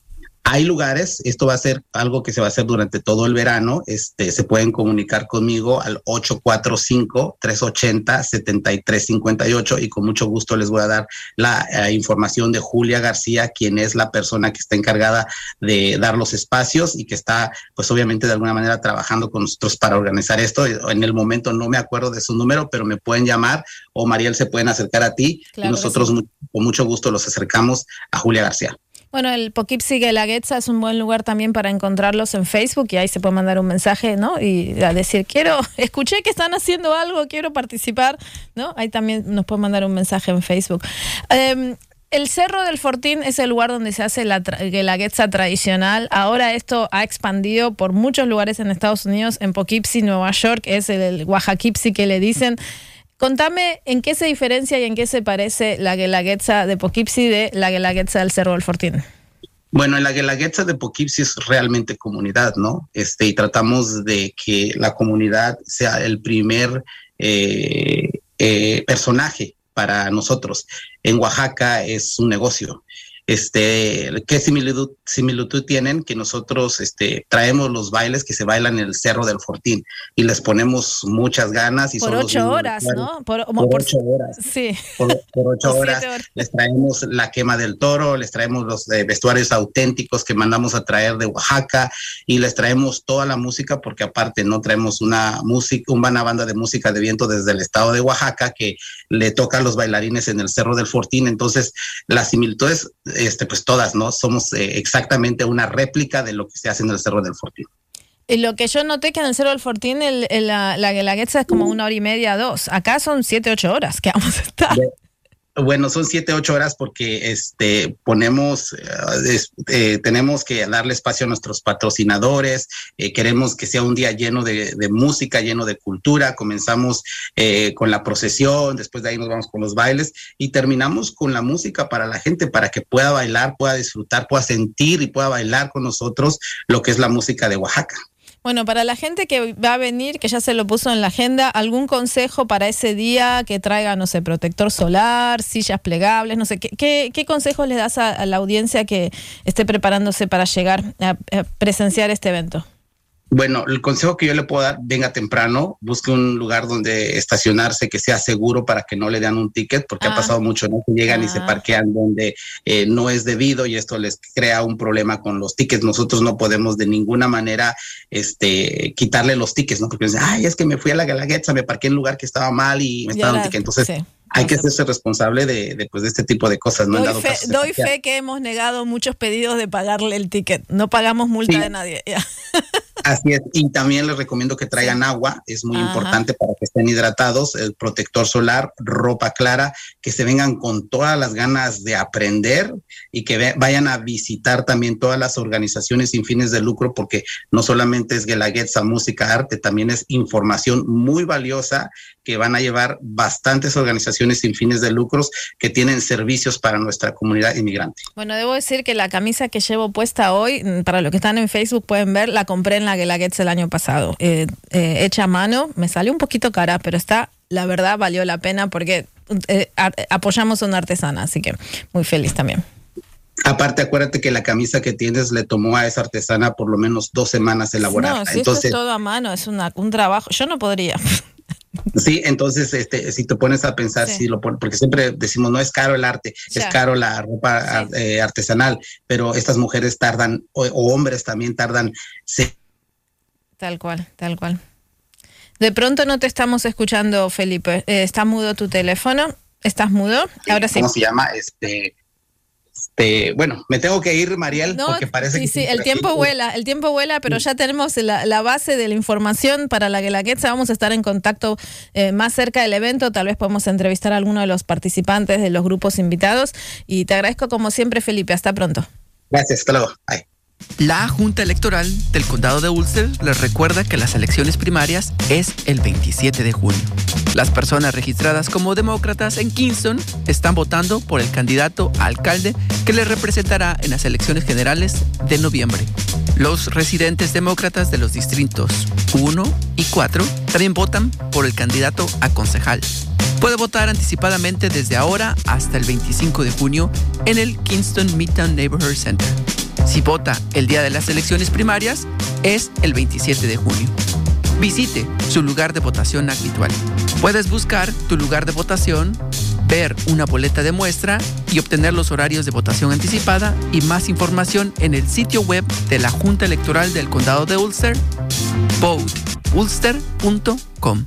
Hay lugares, esto va a ser algo que se va a hacer durante todo el verano, este, se pueden comunicar conmigo al ocho cuatro cinco, tres ocho cero, siete tres cinco ocho y con mucho gusto les voy a dar la uh, información de Julia García, quien es la persona que está encargada de dar los espacios y que está, pues obviamente de alguna manera trabajando con nosotros para organizar esto. En el momento no me acuerdo de su número, pero me pueden llamar o Mariel se pueden acercar a ti claro y nosotros sí. Con mucho gusto los acercamos a Julia García. Bueno, el Poughkeepsie Guelaguetza es un buen lugar también para encontrarlos en Facebook y ahí se puede mandar un mensaje, ¿no? Y a decir, quiero, escuché que están haciendo algo, quiero participar, ¿no? Ahí también nos pueden mandar un mensaje en Facebook. Um, el Cerro del Fortín es el lugar donde se hace la tra- Guelaguetza tradicional. Ahora esto ha expandido por muchos lugares en Estados Unidos, en Poughkeepsie, Nueva York, es el, el Oaxaquipsi que le dicen. Contame en qué se diferencia y en qué se parece la Guelaguetza de Poughkeepsie de la Guelaguetza del Cerro del Fortín. Bueno, en la Guelaguetza de Poughkeepsie es realmente comunidad, ¿no? Este, y tratamos de que la comunidad sea el primer eh, eh, personaje para nosotros. En Oaxaca es un negocio. Este, ¿qué similitud, similitud tienen? Que nosotros este, traemos los bailes que se bailan en el Cerro del Fortín y les ponemos muchas ganas. Y por son ocho horas, ¿no? Por, por, por ocho horas. Sí. Por, por ocho horas. horas. Les traemos la quema del toro, les traemos los eh, vestuarios auténticos que mandamos a traer de Oaxaca y les traemos toda la música porque aparte no traemos una música, una banda de música de viento desde el estado de Oaxaca que le toca a los bailarines en el Cerro del Fortín. Entonces, las similitudes Este, pues todas, ¿no? Somos eh, exactamente una réplica de lo que se hace en el Cerro del Fortín. Y lo que yo noté que en el Cerro del Fortín el, el, la, la Guelaguetza es como una hora y media, dos. Acá son siete, ocho horas que vamos a estar. Bueno, son siete, ocho horas porque este ponemos, eh, eh, tenemos que darle espacio a nuestros patrocinadores, eh, queremos que sea un día lleno de, de música, lleno de cultura. Comenzamos eh, con la procesión, después de ahí nos vamos con los bailes y terminamos con la música para la gente, para que pueda bailar, pueda disfrutar, pueda sentir y pueda bailar con nosotros lo que es la música de Oaxaca. Bueno, para la gente que va a venir, que ya se lo puso en la agenda, ¿algún consejo para ese día que traiga, no sé, protector solar, sillas plegables, no sé, qué, qué, qué consejos le das a, a la audiencia que esté preparándose para llegar a, a presenciar este evento? Bueno, el consejo que yo le puedo dar, venga temprano, busque un lugar donde estacionarse que sea seguro para que no le den un ticket, porque ah. ha pasado mucho, ¿no? Que llegan ah. y se parquean donde eh, no es debido y esto les crea un problema con los tickets. Nosotros no podemos de ninguna manera este, quitarle los tickets, ¿no? Porque dicen, ay, es que me fui a la Guelaguetza, me parqué en un lugar que estaba mal y me estaban un ticket. Entonces, sí. Hay que hacerse responsable de, de, pues, de este tipo de cosas. ¿No? Doy, dado fe, caso, doy fe que hemos negado muchos pedidos de pagarle el ticket. No pagamos multa sí. de nadie. Así es. Y también les recomiendo que traigan sí. agua. Es muy Ajá. importante para que estén hidratados. El protector solar, ropa clara, que se vengan con todas las ganas de aprender y que ve, vayan a visitar también todas las organizaciones sin fines de lucro, porque no solamente es Guelaguetza, música, arte, también es información muy valiosa que van a llevar bastantes organizaciones sin fines de lucros que tienen servicios para nuestra comunidad inmigrante. Bueno, debo decir que la camisa que llevo puesta hoy, para los que están en Facebook pueden ver, la compré en la Guelaguetza el año pasado, eh, eh, hecha a mano, me salió un poquito cara, pero está, la verdad, valió la pena porque eh, a, apoyamos a una artesana, así que muy feliz también. Aparte, acuérdate que la camisa que tienes le tomó a esa artesana por lo menos dos semanas elaborarla. No, si Entonces, esto es todo a mano, es una, un trabajo, yo no podría. Sí, entonces este, si te pones a pensar, sí. si lo pon, porque siempre decimos no es caro el arte, ya. es caro la ropa sí. eh, artesanal, pero estas mujeres tardan, o, o hombres también tardan. Sí. Tal cual, tal cual. De pronto no te estamos escuchando, Felipe. Eh, ¿Está mudo tu teléfono? ¿Estás mudo? Ahora sí. ¿Cómo se llama? Este... Este, bueno, me tengo que ir, Mariel, no, porque parece sí, que... Sí, sí, el tiempo aquí. vuela, el tiempo vuela, pero sí. ya tenemos la, la base de la información para la Guelaguetza. Vamos a estar en contacto eh, más cerca del evento, tal vez podemos entrevistar a alguno de los participantes de los grupos invitados. Y te agradezco como siempre, Felipe. Hasta pronto. Gracias, hasta luego. Bye. La Junta Electoral del Condado de Ulster les recuerda que las elecciones primarias es el veintisiete de junio. Las personas registradas como demócratas en Kingston están votando por el candidato a alcalde que les representará en las elecciones generales de noviembre. Los residentes demócratas de los distritos uno y cuatro también votan por el candidato a concejal. Puede votar anticipadamente desde ahora hasta el veinticinco de junio en el Kingston Midtown Neighborhood Center. Si vota el día de las elecciones primarias, es el veintisiete de junio. Visite su lugar de votación habitual. Puedes buscar tu lugar de votación, ver una boleta de muestra y obtener los horarios de votación anticipada y más información en el sitio web de la Junta Electoral del Condado de Ulster, vote ulster punto com.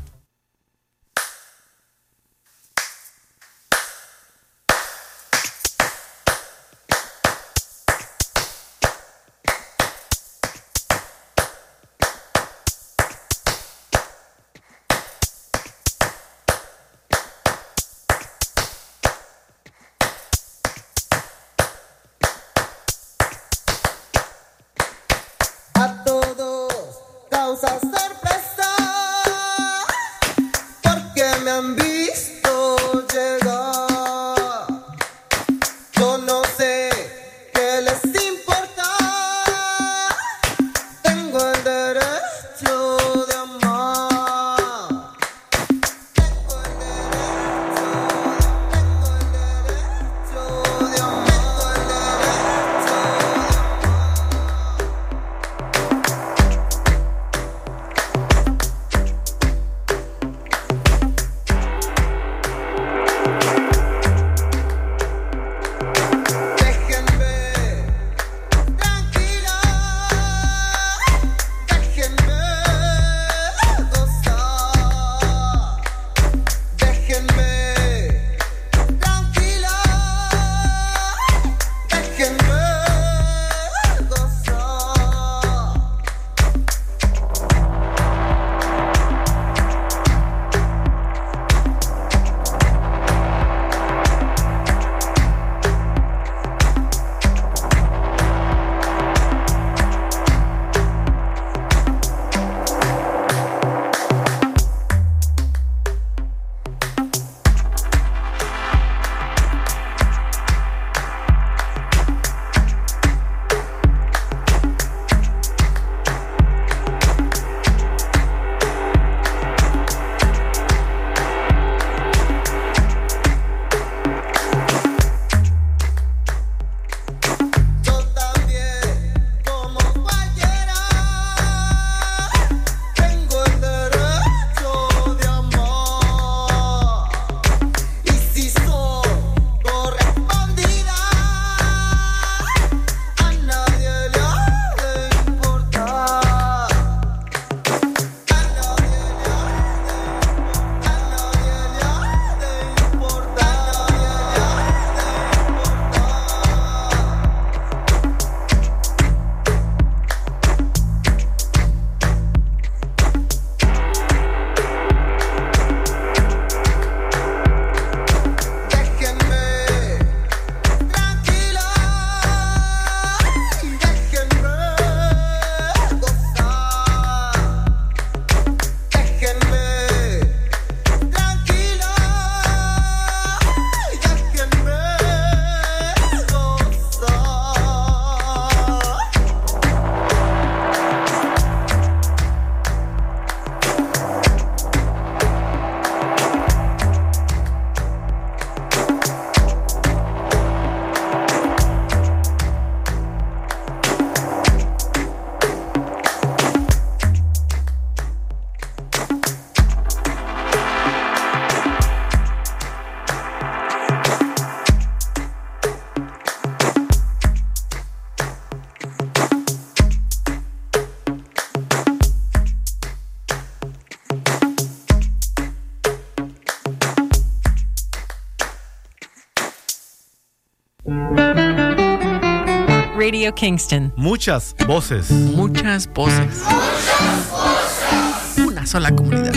Radio Kingston. Muchas voces. Muchas voces. Muchas voces. Una sola comunidad.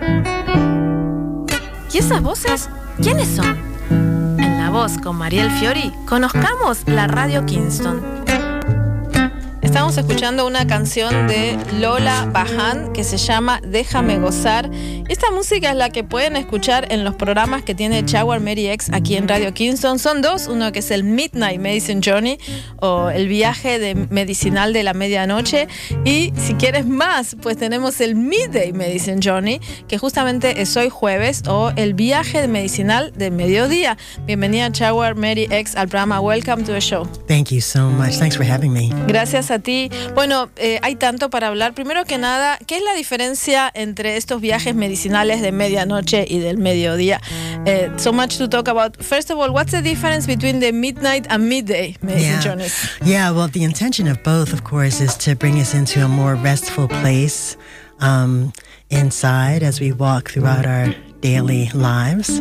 ¿Y esas voces? ¿Quiénes son? En La Voz con Mariel Fiori, conozcamos la Radio Kingston. Estamos escuchando una canción de Lola Bajan que se llama Déjame Gozar. Esta música es la que pueden escuchar en los programas que tiene Chauar Mary X aquí en Radio Kingston. Son dos, uno que es el Midnight Medicine Journey o el viaje de medicinal de la medianoche, y si quieres más, pues tenemos el Midday Medicine Journey, que justamente es hoy jueves, o el viaje medicinal de mediodía. Bienvenida Chauar Mary X al programa. Welcome to the show. Thank you so much. Thanks for having me. Gracias a ti. Bueno, eh, hay tanto para hablar. Primero que nada, ¿qué es la diferencia entre estos viajes medicinales de medianoche y del mediodía? Uh, so much to talk about. First of all, what's the difference between the midnight and midday medicine Yeah. journeys? Yeah, well, the intention of both, of course, is to bring us into a more restful place um, inside as we walk throughout our daily lives.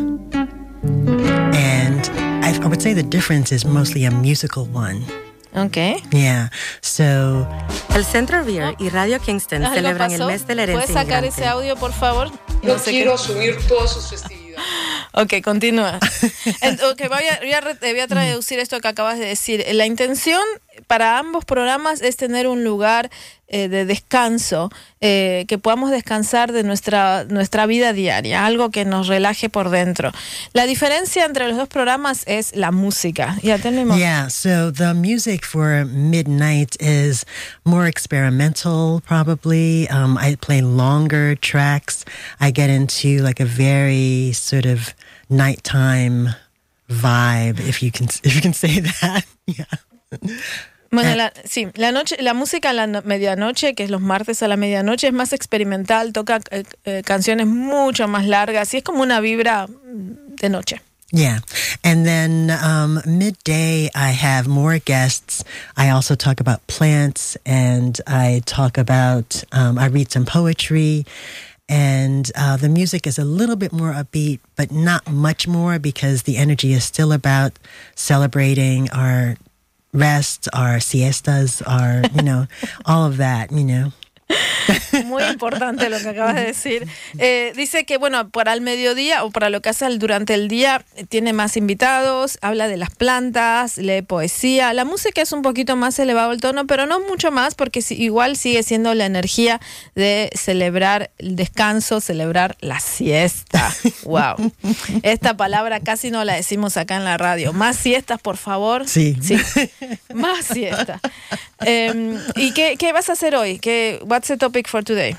And I, I would say the difference is mostly a musical one. Okay. Yeah, so... El Centro Beer y Radio Kingston Algo celebran pasó. el mes de la herencia ¿Puedes sacar inmigrante. ese audio, por favor? No, sé quiero qué- asumir todas sus festividades. Ok, continúa. En- ok, voy a, voy a re- voy a traducir esto que acabas de decir. La intención para ambos programas es tener un lugar eh, de descanso, eh, que podamos descansar de nuestra, nuestra vida diaria, algo que nos relaje por dentro. La diferencia entre los dos programas es la música. Ya tenemos. Yeah, so the music for Midnight is more experimental, probably. Um, I play longer tracks. I get into like a very sort of nighttime vibe, if you can, if you can say that. Yeah. Bueno, la, sí, la noche, la música a la no- medianoche, que es los martes a la medianoche, es más experimental, toca eh, eh, canciones mucho más largas y es como una vibra mm, de noche. Yeah. And then um, midday, I have more guests. I also talk about plants, and I talk about, um, I read some poetry. And uh, the music is a little bit more upbeat, but not much more, because the energy is still about celebrating our rest, our siestas, our, you know, all of that, you know. Muy importante lo que acabas de decir. Eh, dice que, bueno, para el mediodía o para lo que hace el- durante el día, eh, tiene más invitados, habla de las plantas, lee poesía. La música es un poquito más elevado el tono, pero no mucho más, porque si- igual sigue siendo la energía de celebrar el descanso, celebrar la siesta. Wow. Esta palabra casi no la decimos acá en la radio. Más siestas, por favor. Sí. Sí. Más siesta. Em, ¿Y qué, qué vas a hacer hoy? ¿Qué, what's the topic for today?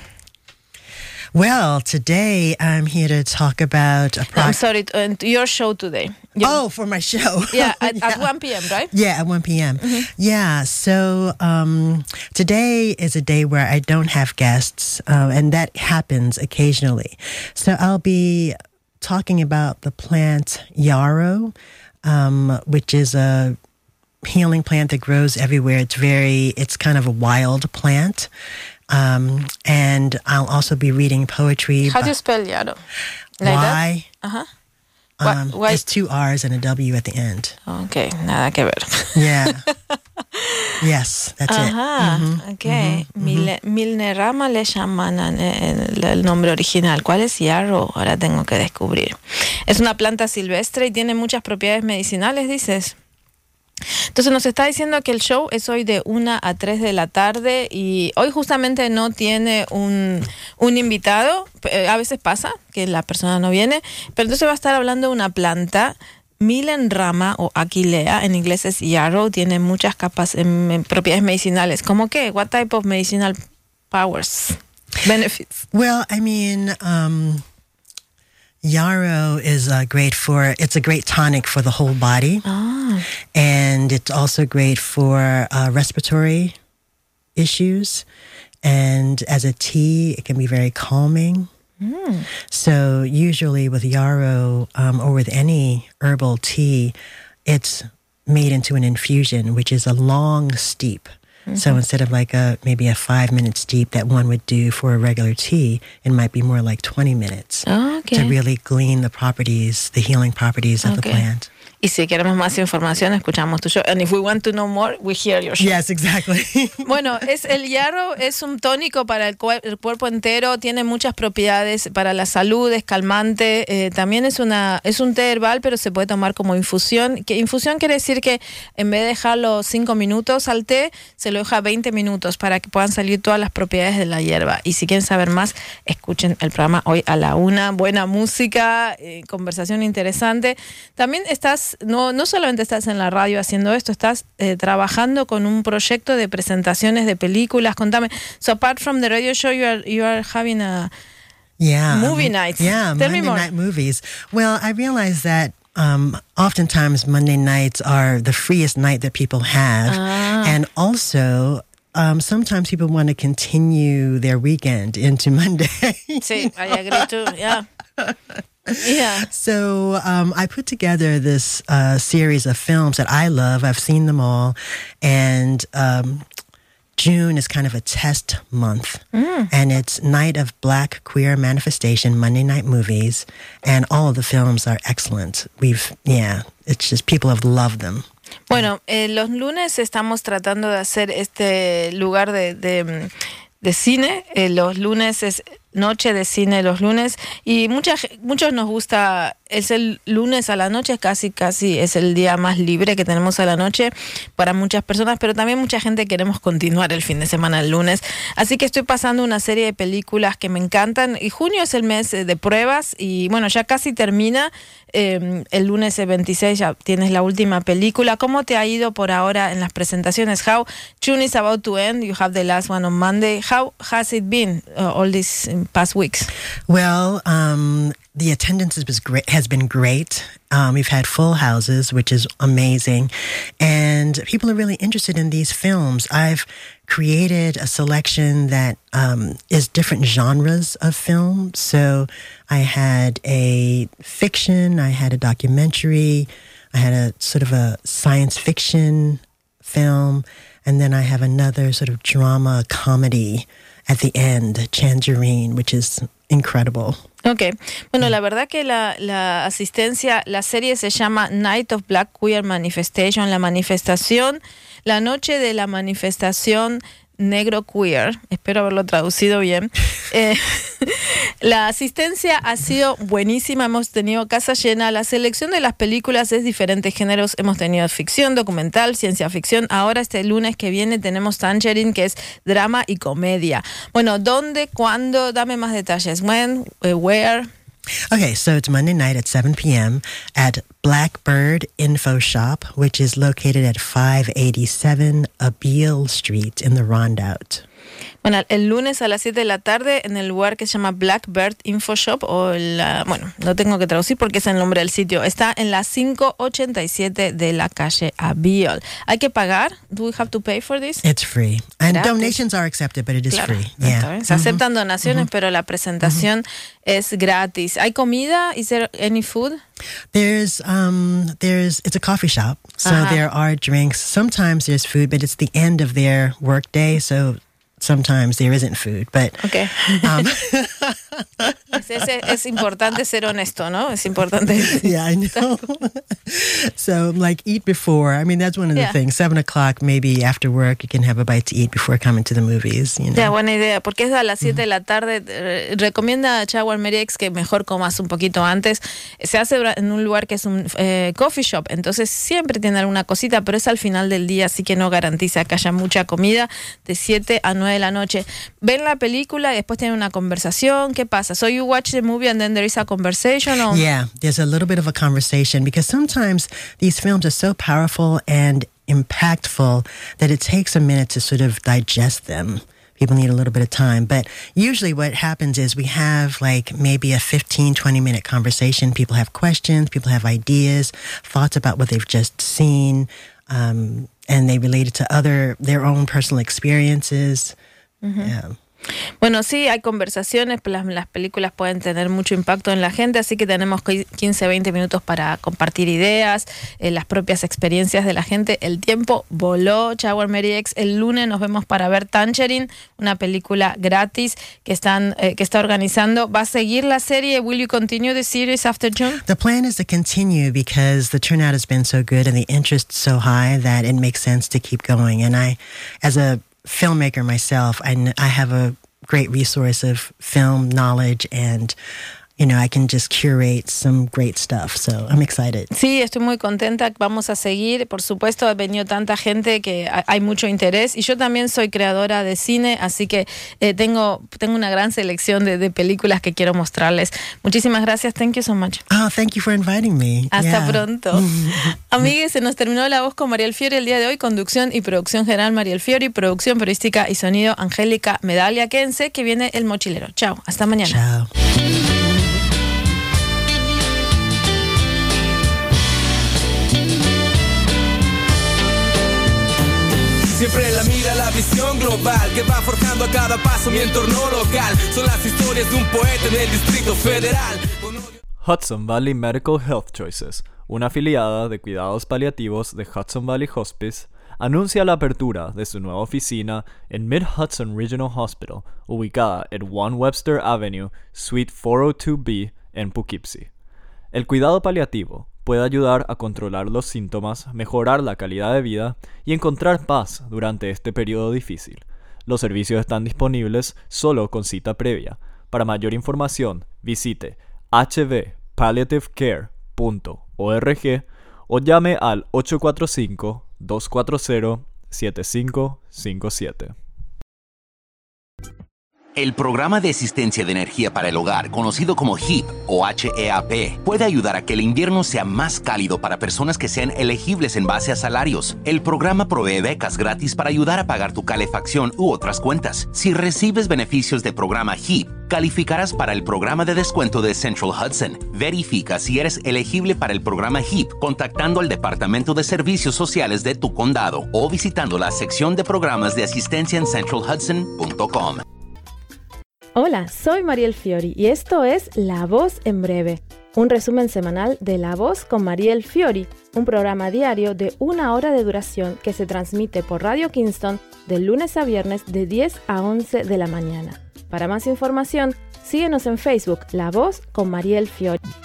Well, today I'm here to talk about a I'm project. sorry, uh, your show today. You- Oh, for my show. Yeah, at, at Yeah. one p.m., right? Yeah, at one p.m. Yeah, so um, today is a day where I don't have guests, uh, and that happens occasionally. So I'll be talking about the plant yarrow, um, which is a healing plant that grows everywhere. It's very, it's kind of a wild plant. Um, and I'll also be reading poetry. How do by- you spell yarrow? Like Y. that? Uh-huh. Um, Why- why- There's two R's and a W at the end. Ok, nada que ver. Yeah. Yes, that's it. Ajá, Mhm, ok. mhm, Mil- Milnerama le llaman en- en el, el nombre original. ¿Cuál es yarrow? Ahora tengo que descubrir. Es una planta silvestre y tiene muchas propiedades medicinales, dices. Entonces nos está diciendo que el show es hoy de una a tres de la tarde y hoy justamente no tiene un, un invitado. Eh, A veces pasa que la persona no viene, pero entonces va a estar hablando de una planta, Millenrama o Aquilea, en inglés es yarrow, tiene muchas capas, em, em, propiedades medicinales. ¿Cómo qué? What type of medicinal powers, benefits? Well, I mean, um, yarrow is uh, great for, it's a great tonic for the whole body. Ah. And it's also great for uh, respiratory issues. And as a tea, it can be very calming. Mm. So usually with yarrow um, or with any herbal tea, it's made into an infusion, which is a long steep. So Mhm. instead of like a maybe a five minute steep that one would do for a regular tea, it might be more like twenty minutes Okay. to really glean the properties, the healing properties of the Okay. plant. Y si queremos más información, escuchamos tu show. And if we want to know more, we hear your show. Yes, exactly. Bueno, es el yarrow es un tónico para el, cuer- el cuerpo entero, tiene muchas propiedades para la salud, es calmante, eh, también es una es un té herbal, pero se puede tomar como infusión. Que infusión quiere decir que en vez de dejarlo cinco minutos al té, se lo deja veinte minutos para que puedan salir todas las propiedades de la hierba. Y si quieren saber más, escuchen el programa hoy a la una. Buena música, eh, conversación interesante. También estás, no, no solamente estás en la radio haciendo esto, estás eh, trabajando con un proyecto de presentaciones de películas. Contame. So apart from the radio show, you are, you are having a Yeah. movie um, nights. Yeah, Tell me Monday more. night movies. Well, I realize that um, oftentimes Monday nights are the freest night that people have. Ah. And also, um, sometimes people want to continue their weekend into Monday. Sí, I agree too. Yeah. Yeah. So um, I put together this uh, series of films that I love. I've seen them all. And um, June is kind of a test month. Mm. And it's Night of Black Queer Manifestation, Monday Night Movies. And all of the films are excellent. We've, yeah, it's just people have loved them. Bueno, eh, los lunes estamos tratando de hacer este lugar de, de, de cine. Eh, los lunes es noche de cine los lunes y mucha, muchos nos gusta, es el lunes a la noche, casi casi es el día más libre que tenemos a la noche para muchas personas, pero también mucha gente queremos continuar el fin de semana el lunes, así que estoy pasando una serie de películas que me encantan y junio es el mes de pruebas y bueno, ya casi termina, eh, el lunes el veintiséis ya tienes la última película. ¿Cómo te ha ido por ahora en las presentaciones? How June is about to end, you have the last one on Monday. How has it been uh, all these past weeks? Well, um, the attendance has been great. Has been great. Um, we've had full houses, which is amazing, and people are really interested in these films. I've created a selection that um, is different genres of film. So I had a fiction, I had a documentary, I had a sort of a science fiction film, and then I have another sort of drama comedy at the end, Tangerine, which is incredible. Ok, bueno, la verdad que la, la asistencia, la serie se llama Night of Black Queer Manifestation, la manifestación, la noche de la manifestación negro queer, espero haberlo traducido bien. Eh, la asistencia ha sido buenísima, hemos tenido casa llena, la selección de las películas es diferentes géneros, hemos tenido ficción, documental, ciencia ficción, ahora este lunes que viene tenemos Tangerine, que es drama y comedia. Bueno, ¿dónde, cuándo? Dame más detalles. When, uh, where? Okay, so it's Monday night at seven p.m. at Blackbird Info Shop, which is located at five eighty-seven Abeille Street in the Rondout. Bueno, el lunes a las siete de la tarde en el lugar que se llama Blackbird Info Shop, o la, bueno, no tengo que traducir porque es el nombre del sitio. Está en la quinientos ochenta y siete de la calle Abeille. ¿Hay que pagar? Do we have to pay for this? It's free. And Gratis. Donations are accepted, but it is Claro, free. Yeah. se aceptan donaciones, pero la presentación es gratis. ¿Hay comida? Is there any food? There's, um, there's, it's a coffee shop, so Ajá. there are drinks. Sometimes there's food, but it's the end of their workday, so sometimes there isn't food. But Okay. um, es, es, es importante ser honesto, ¿no? Es importante. yeah, I know. So, like, eat before. I mean, that's one of the Yeah. things. Seven o'clock, maybe after work, you can have a bite to eat before coming to the movies. You know. Ya, buena idea, porque es a las siete de la tarde. Eh, recomienda a Chawar Meriex que mejor comas un poquito antes. Se hace en un lugar que es un eh, coffee shop, entonces siempre tiene alguna cosita, pero es al final del día, así que no garantiza que haya mucha comida de siete a nueve de la noche. Ven la película y después tienen una conversación. ¿Qué pasa? So you watch the movie and then there is a conversation? Or... Yeah, there's a little bit of a conversation because sometimes these films are so powerful and impactful that it takes a minute to sort of digest them. People need a little bit of time. But usually what happens is we have like maybe a fifteen, twenty minute conversation. People have questions, people have ideas, thoughts about what they've just seen, um, and they relate it to other, their own personal experiences. Ujú. Yeah. Bueno, sí, hay conversaciones, las, las películas pueden tener mucho impacto en la gente, así que tenemos quince, veinte minutos para compartir ideas, eh, las propias experiencias de la gente. El tiempo voló. Chau, Mary X. El lunes nos vemos para ver Tangerine, una película gratis que están eh, que está organizando. ¿Va a seguir la serie? Will you continue the series after June? The plan is to continue because the turnout has been so good and the interest so high that it makes sense to keep going. And I, as a filmmaker myself, I, I have a great resource of film knowledge and, you know, I can just curate some great stuff. So I'm excited. Sí, estoy muy contenta. Vamos a seguir. Por supuesto, ha venido tanta gente que hay mucho interés. Y yo también soy creadora de cine, así que eh, tengo, tengo una gran selección de, de películas que quiero mostrarles. Muchísimas gracias. Thank you so much. Oh, thank you for inviting me. Hasta Yeah. pronto. Amigues, se nos terminó La Voz con Mariel Fiori el día de hoy. Conducción y producción general Mariel Fiori. Producción periodística y sonido Angélica Medaglia. Quédense que viene El Mochilero. Chao. Hasta mañana. Chao. Siempre la mira la visión global que va forjando a cada paso mi entorno local. Son las historias de un poeta en el Distrito Federal. Hudson Valley Medical Health Choices, una afiliada de cuidados paliativos de Hudson Valley Hospice, anuncia la apertura de su nueva oficina en Mid-Hudson Regional Hospital, ubicada en One Webster Avenue, Suite cuatrocientos dos B, en Poughkeepsie. El cuidado paliativo puede ayudar a controlar los síntomas, mejorar la calidad de vida y encontrar paz durante este periodo difícil. Los servicios están disponibles solo con cita previa. Para mayor información, visite h v palliative care punto org o llame al ocho cuatro cinco, dos cuatro cero, siete cinco cinco siete. El programa de asistencia de energía para el hogar, conocido como HEAP o H E A P, puede ayudar a que el invierno sea más cálido para personas que sean elegibles en base a salarios. El programa provee becas gratis para ayudar a pagar tu calefacción u otras cuentas. Si recibes beneficios del programa HEAP, calificarás para el programa de descuento de Central Hudson. Verifica si eres elegible para el programa HEAP contactando al Departamento de Servicios Sociales de tu condado o visitando la sección de programas de asistencia en central hudson punto com. Hola, soy Mariel Fiori y esto es La Voz en Breve, un resumen semanal de La Voz con Mariel Fiori, un programa diario de una hora de duración que se transmite por Radio Kingston de lunes a viernes de diez a once de la mañana. Para más información, síguenos en Facebook, La Voz con Mariel Fiori.